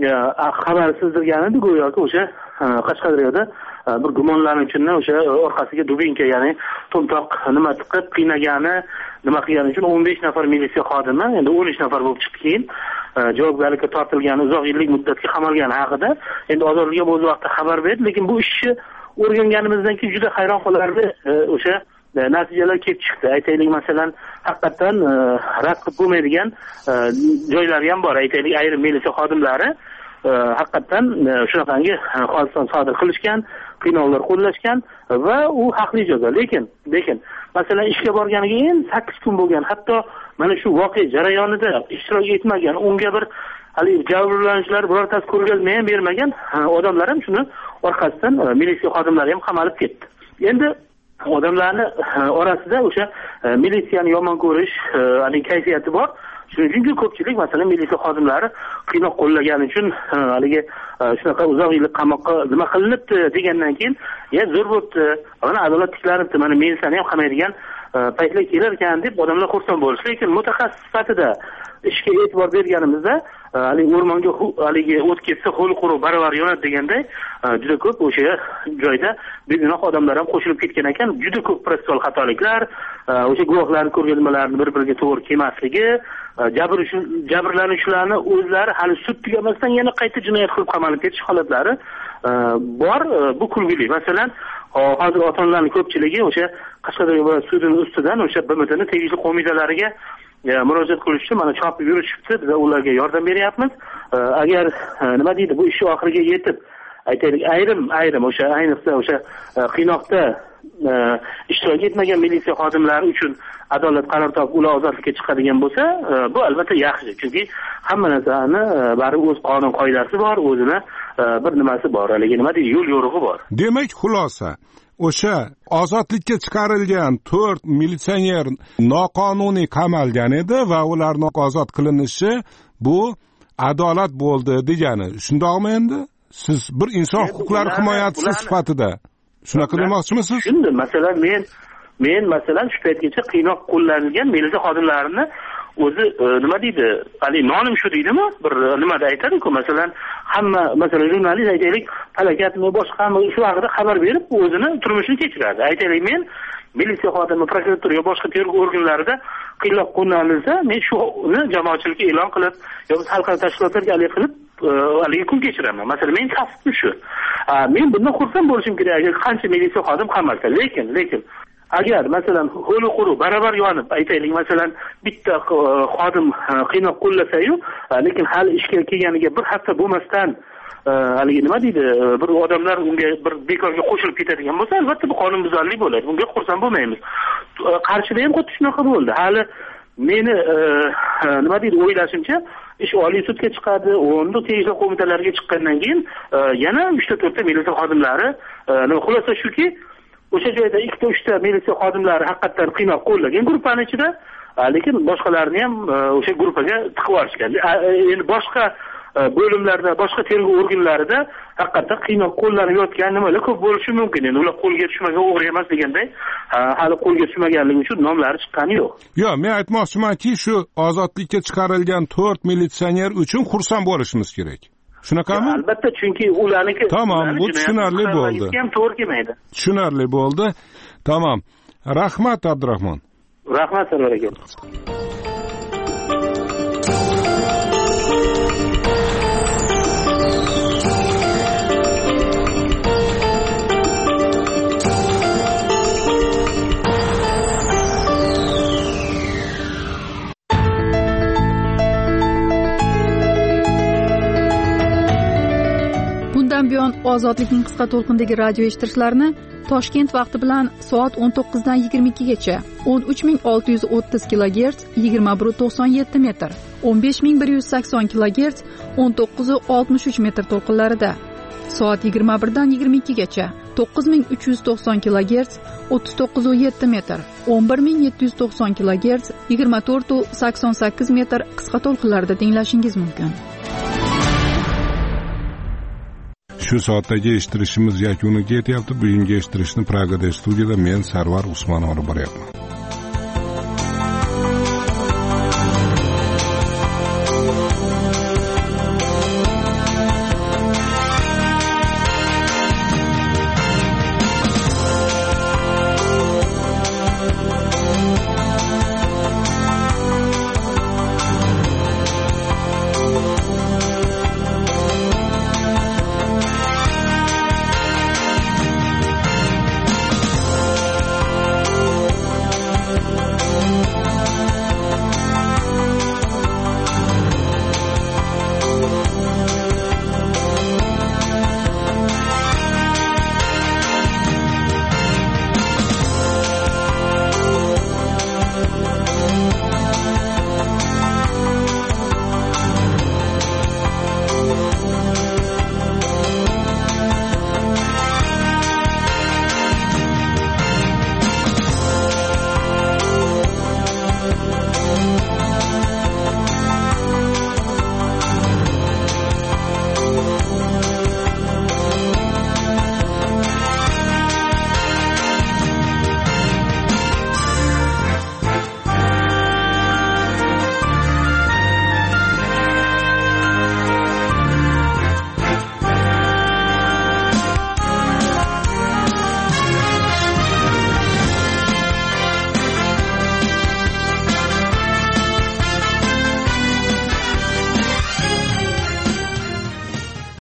Xabar sizdirgan edi, go'yoki o'sha Qashqadaryoda bir gumonlanuvchini o'sha orqasiga dubinka, ya'ni to'mtoq nima tiqib qiynagani, nima qilgani uchun o'n besh nafar militsiya xodimi, endi o'n uch nafar bo'lib chiqdi, keyin javobgarlikka tortilgani, uzoq yillik muddatga qamalgani haqida endi ozodlikka o'z vaqtida xabar berdi. Lekin bu ishni o'rganganimizdan keyin juda hayron qolardi, o'sha natijalar kelib chiqdi. Aytaylik, masalan, haqiqatan rad qilib bo'lmaydigan joylari ham bor. Aytaylik, ayrim militsiya xodimlari haqiqatan shunaqangi hodisani sodir qilishgan, qiynovlar qo'llashgan va u haqli jazo. Lekin lekin masalan ishga borganiga endi sakkiz kun bo'lgan, hatto mana shu voqea jarayonida ishtirok etmagan, unga bir haligi jabrlanuvchilar birortasi ko'rgazma ham bermagan odamlar ham shuni orqasidan militsiya xodimlari ham qamalib ketdi. Endi odamlarni orasida o'sha militsiyani yomon ko'rish haligi kayfiyati bor. Shuning uchun ko'pchilik masalan militsiya xodimlari qiynoq qo'llagani uchun haligi shunaqa uzoq yillik qamoqqa nima qilinibdi degandan keyin, "Ya zo'r bo'libdi, mana adolat tiklanibdi, mana militsiyani ham qamaydigan paytlar kelar ekan" deb odamlar xursand bo'lish. Lekin mutaxassis sifatida ishga e'tibor berganimizda, haligi o'rmonga haligi o't ketsa ho'l quruq baravar yonadi deganday, juda ko'p o'sha joyda begunoh odamlar ham qo'shilib ketgan ekan. Juda ko'p protsessual xatoliklar, o'sha guvohlarning ko'rgazmalarini bir-biriga to'g'ri kelmasligi, jabr jabrlanuvchilarni o'zlari hali sud tugamasdan yana qayta jinoyat qilib qamalib ketish holatlari bor. Bu kulgili. Masalan, hozir ota-onalarning ko'pchiligi o'sha Qashqadaryo viloyat sudining ustidan o'sha B M Tning tegishli qo'mitalariga murojaat qilishdi, mana chopib yurishibdi, biz ularga yordam beryapmiz. Agar nima deydi, bu ish oxiriga yetib, aytaylik, ayrim ayrim o'sha ayniqsa o'sha qiynoqda ishtirok etmagan militsiya xodimlari uchun adolat qaror topib ular ozodlikka chiqadigan bo'lsa, bu albatta yaxshi. Chunki hamma narsani baribir o'z qonun qoidasi bor, o'zini bir nimasi bor, haligi nima deydi, yo'l yo'rig'i bor.
Demak, xulosa, o'sha ozodlikka chiqarilgan to'rt militsioner noqonuniy qamalgan edi va ularning ozod qilinishi bu adolat bo'ldi degani. Shundoqmi endi? Siz bir inson huquqlari himoyachisi sifatida shunaqa demoqchimisiz?
Shunday, masalan, men men masalan shu paytgacha qiynoq qo'llanilgan militsiya xodimlarini o'zi nima deydi, hali nonim shu deydimi? Bir nimada aytadi-ku, masalan, hamma masalan jurnalist aytaylik, falokatmi, boshqami shu haqida xabar berib, o'zini turmushini kechiradi. Aytaylik, men militsiya xodimi, prokuratura yo boshqa tergov organlarida qiynoq qo'llanilsa, men shuni jamoatchilikka e'lon qilib, yo xalqaro tashkilotlarga alik qilib haligi kun kechiraman. Masalan, men kasbim shu. Men bundan xursand bo'lishim kerak, agar qancha militsiya xodim qamalsa. Lekin, lekin agar masalan ho'l quruq baravar yonib, aytaylik, masalan, bitta xodim qiynoq qo'llasa-yu, lekin hali ishga kelganiga bir hafta bo'lmasdan haligi nima deydi, bir odamlar unga bir bekorga qo'shilib ketadigan bo'lsa, albatta bu qonunbuzarlik bo'ladi. Bunga xursand bo'lmaymiz. Qarshida ham xuddi shunaqa bo'ldi. Hali meni nima deydi, o'ylashimcha, ish oliy sudga chiqadi, o'nda tegishli qo'mitalarga chiqqandan keyin yana uchta to'rtta militsiya xodimlari, xulosa shuki, o'sha joyda ikkita uchta militsiya xodimlari haqiqatan qiynoq qo'llagan guruhning ichida, lekin boshqalarni ham o'sha guruhga tiqib olishgan. Endi boshqa bo'limlarda, boshqa tergov organlarida haqiqatan qiynoq qo'llanib yotgan nimalar ko'p bo'lishi mumkin. Endi ular qo'lga tushmagan o'g'ri emas deganday, hali qo'lga tushmaganligi uchun nomlari chiqqani yo'q.
Yo'q, men aytmoqchimanki, shu ozodlikka chiqarilgan to'rt militsioner uchun xursand bo'lishimiz kerak. Shunaqami?
Albatta, chunki ularniki
Tamam, bu tushunarli bo'ldi.
Ham to'g'ri kelmaydi.
Tushunarli bo'ldi. Tamam. Rahmat, Abdurahmon.
Rahmat, Sarvar aka.
buyon ozodlikning qisqa to'lqindagi radio eshitishlarini Toshkent vaqti bilan soat o'n to'qqiz dan yigirma ikki gacha o'n uch ming olti yuz o'ttiz kilogerts yigirma bir to'qson yetti metr, o'n besh ming bir yuz sakson kilogerts o'n to'qqiz oltmish uch metr to'lqinlarida, soat yigirma bir dan yigirma ikki gacha to'qqiz ming uch yuz to'qson kilogerts o'ttiz to'qqiz yetti metr, o'n bir ming yetti yuz to'qson kilogerts yigirma to'rt sakson sakkiz metr qisqa to'lqinlarda tinglashingiz mumkin.
Shu soatdagi eshittirishimiz yakuniga yetyapti. Bugungi eshittirishni Pragada studiyada men Sarvar Usmonov olib boryapman.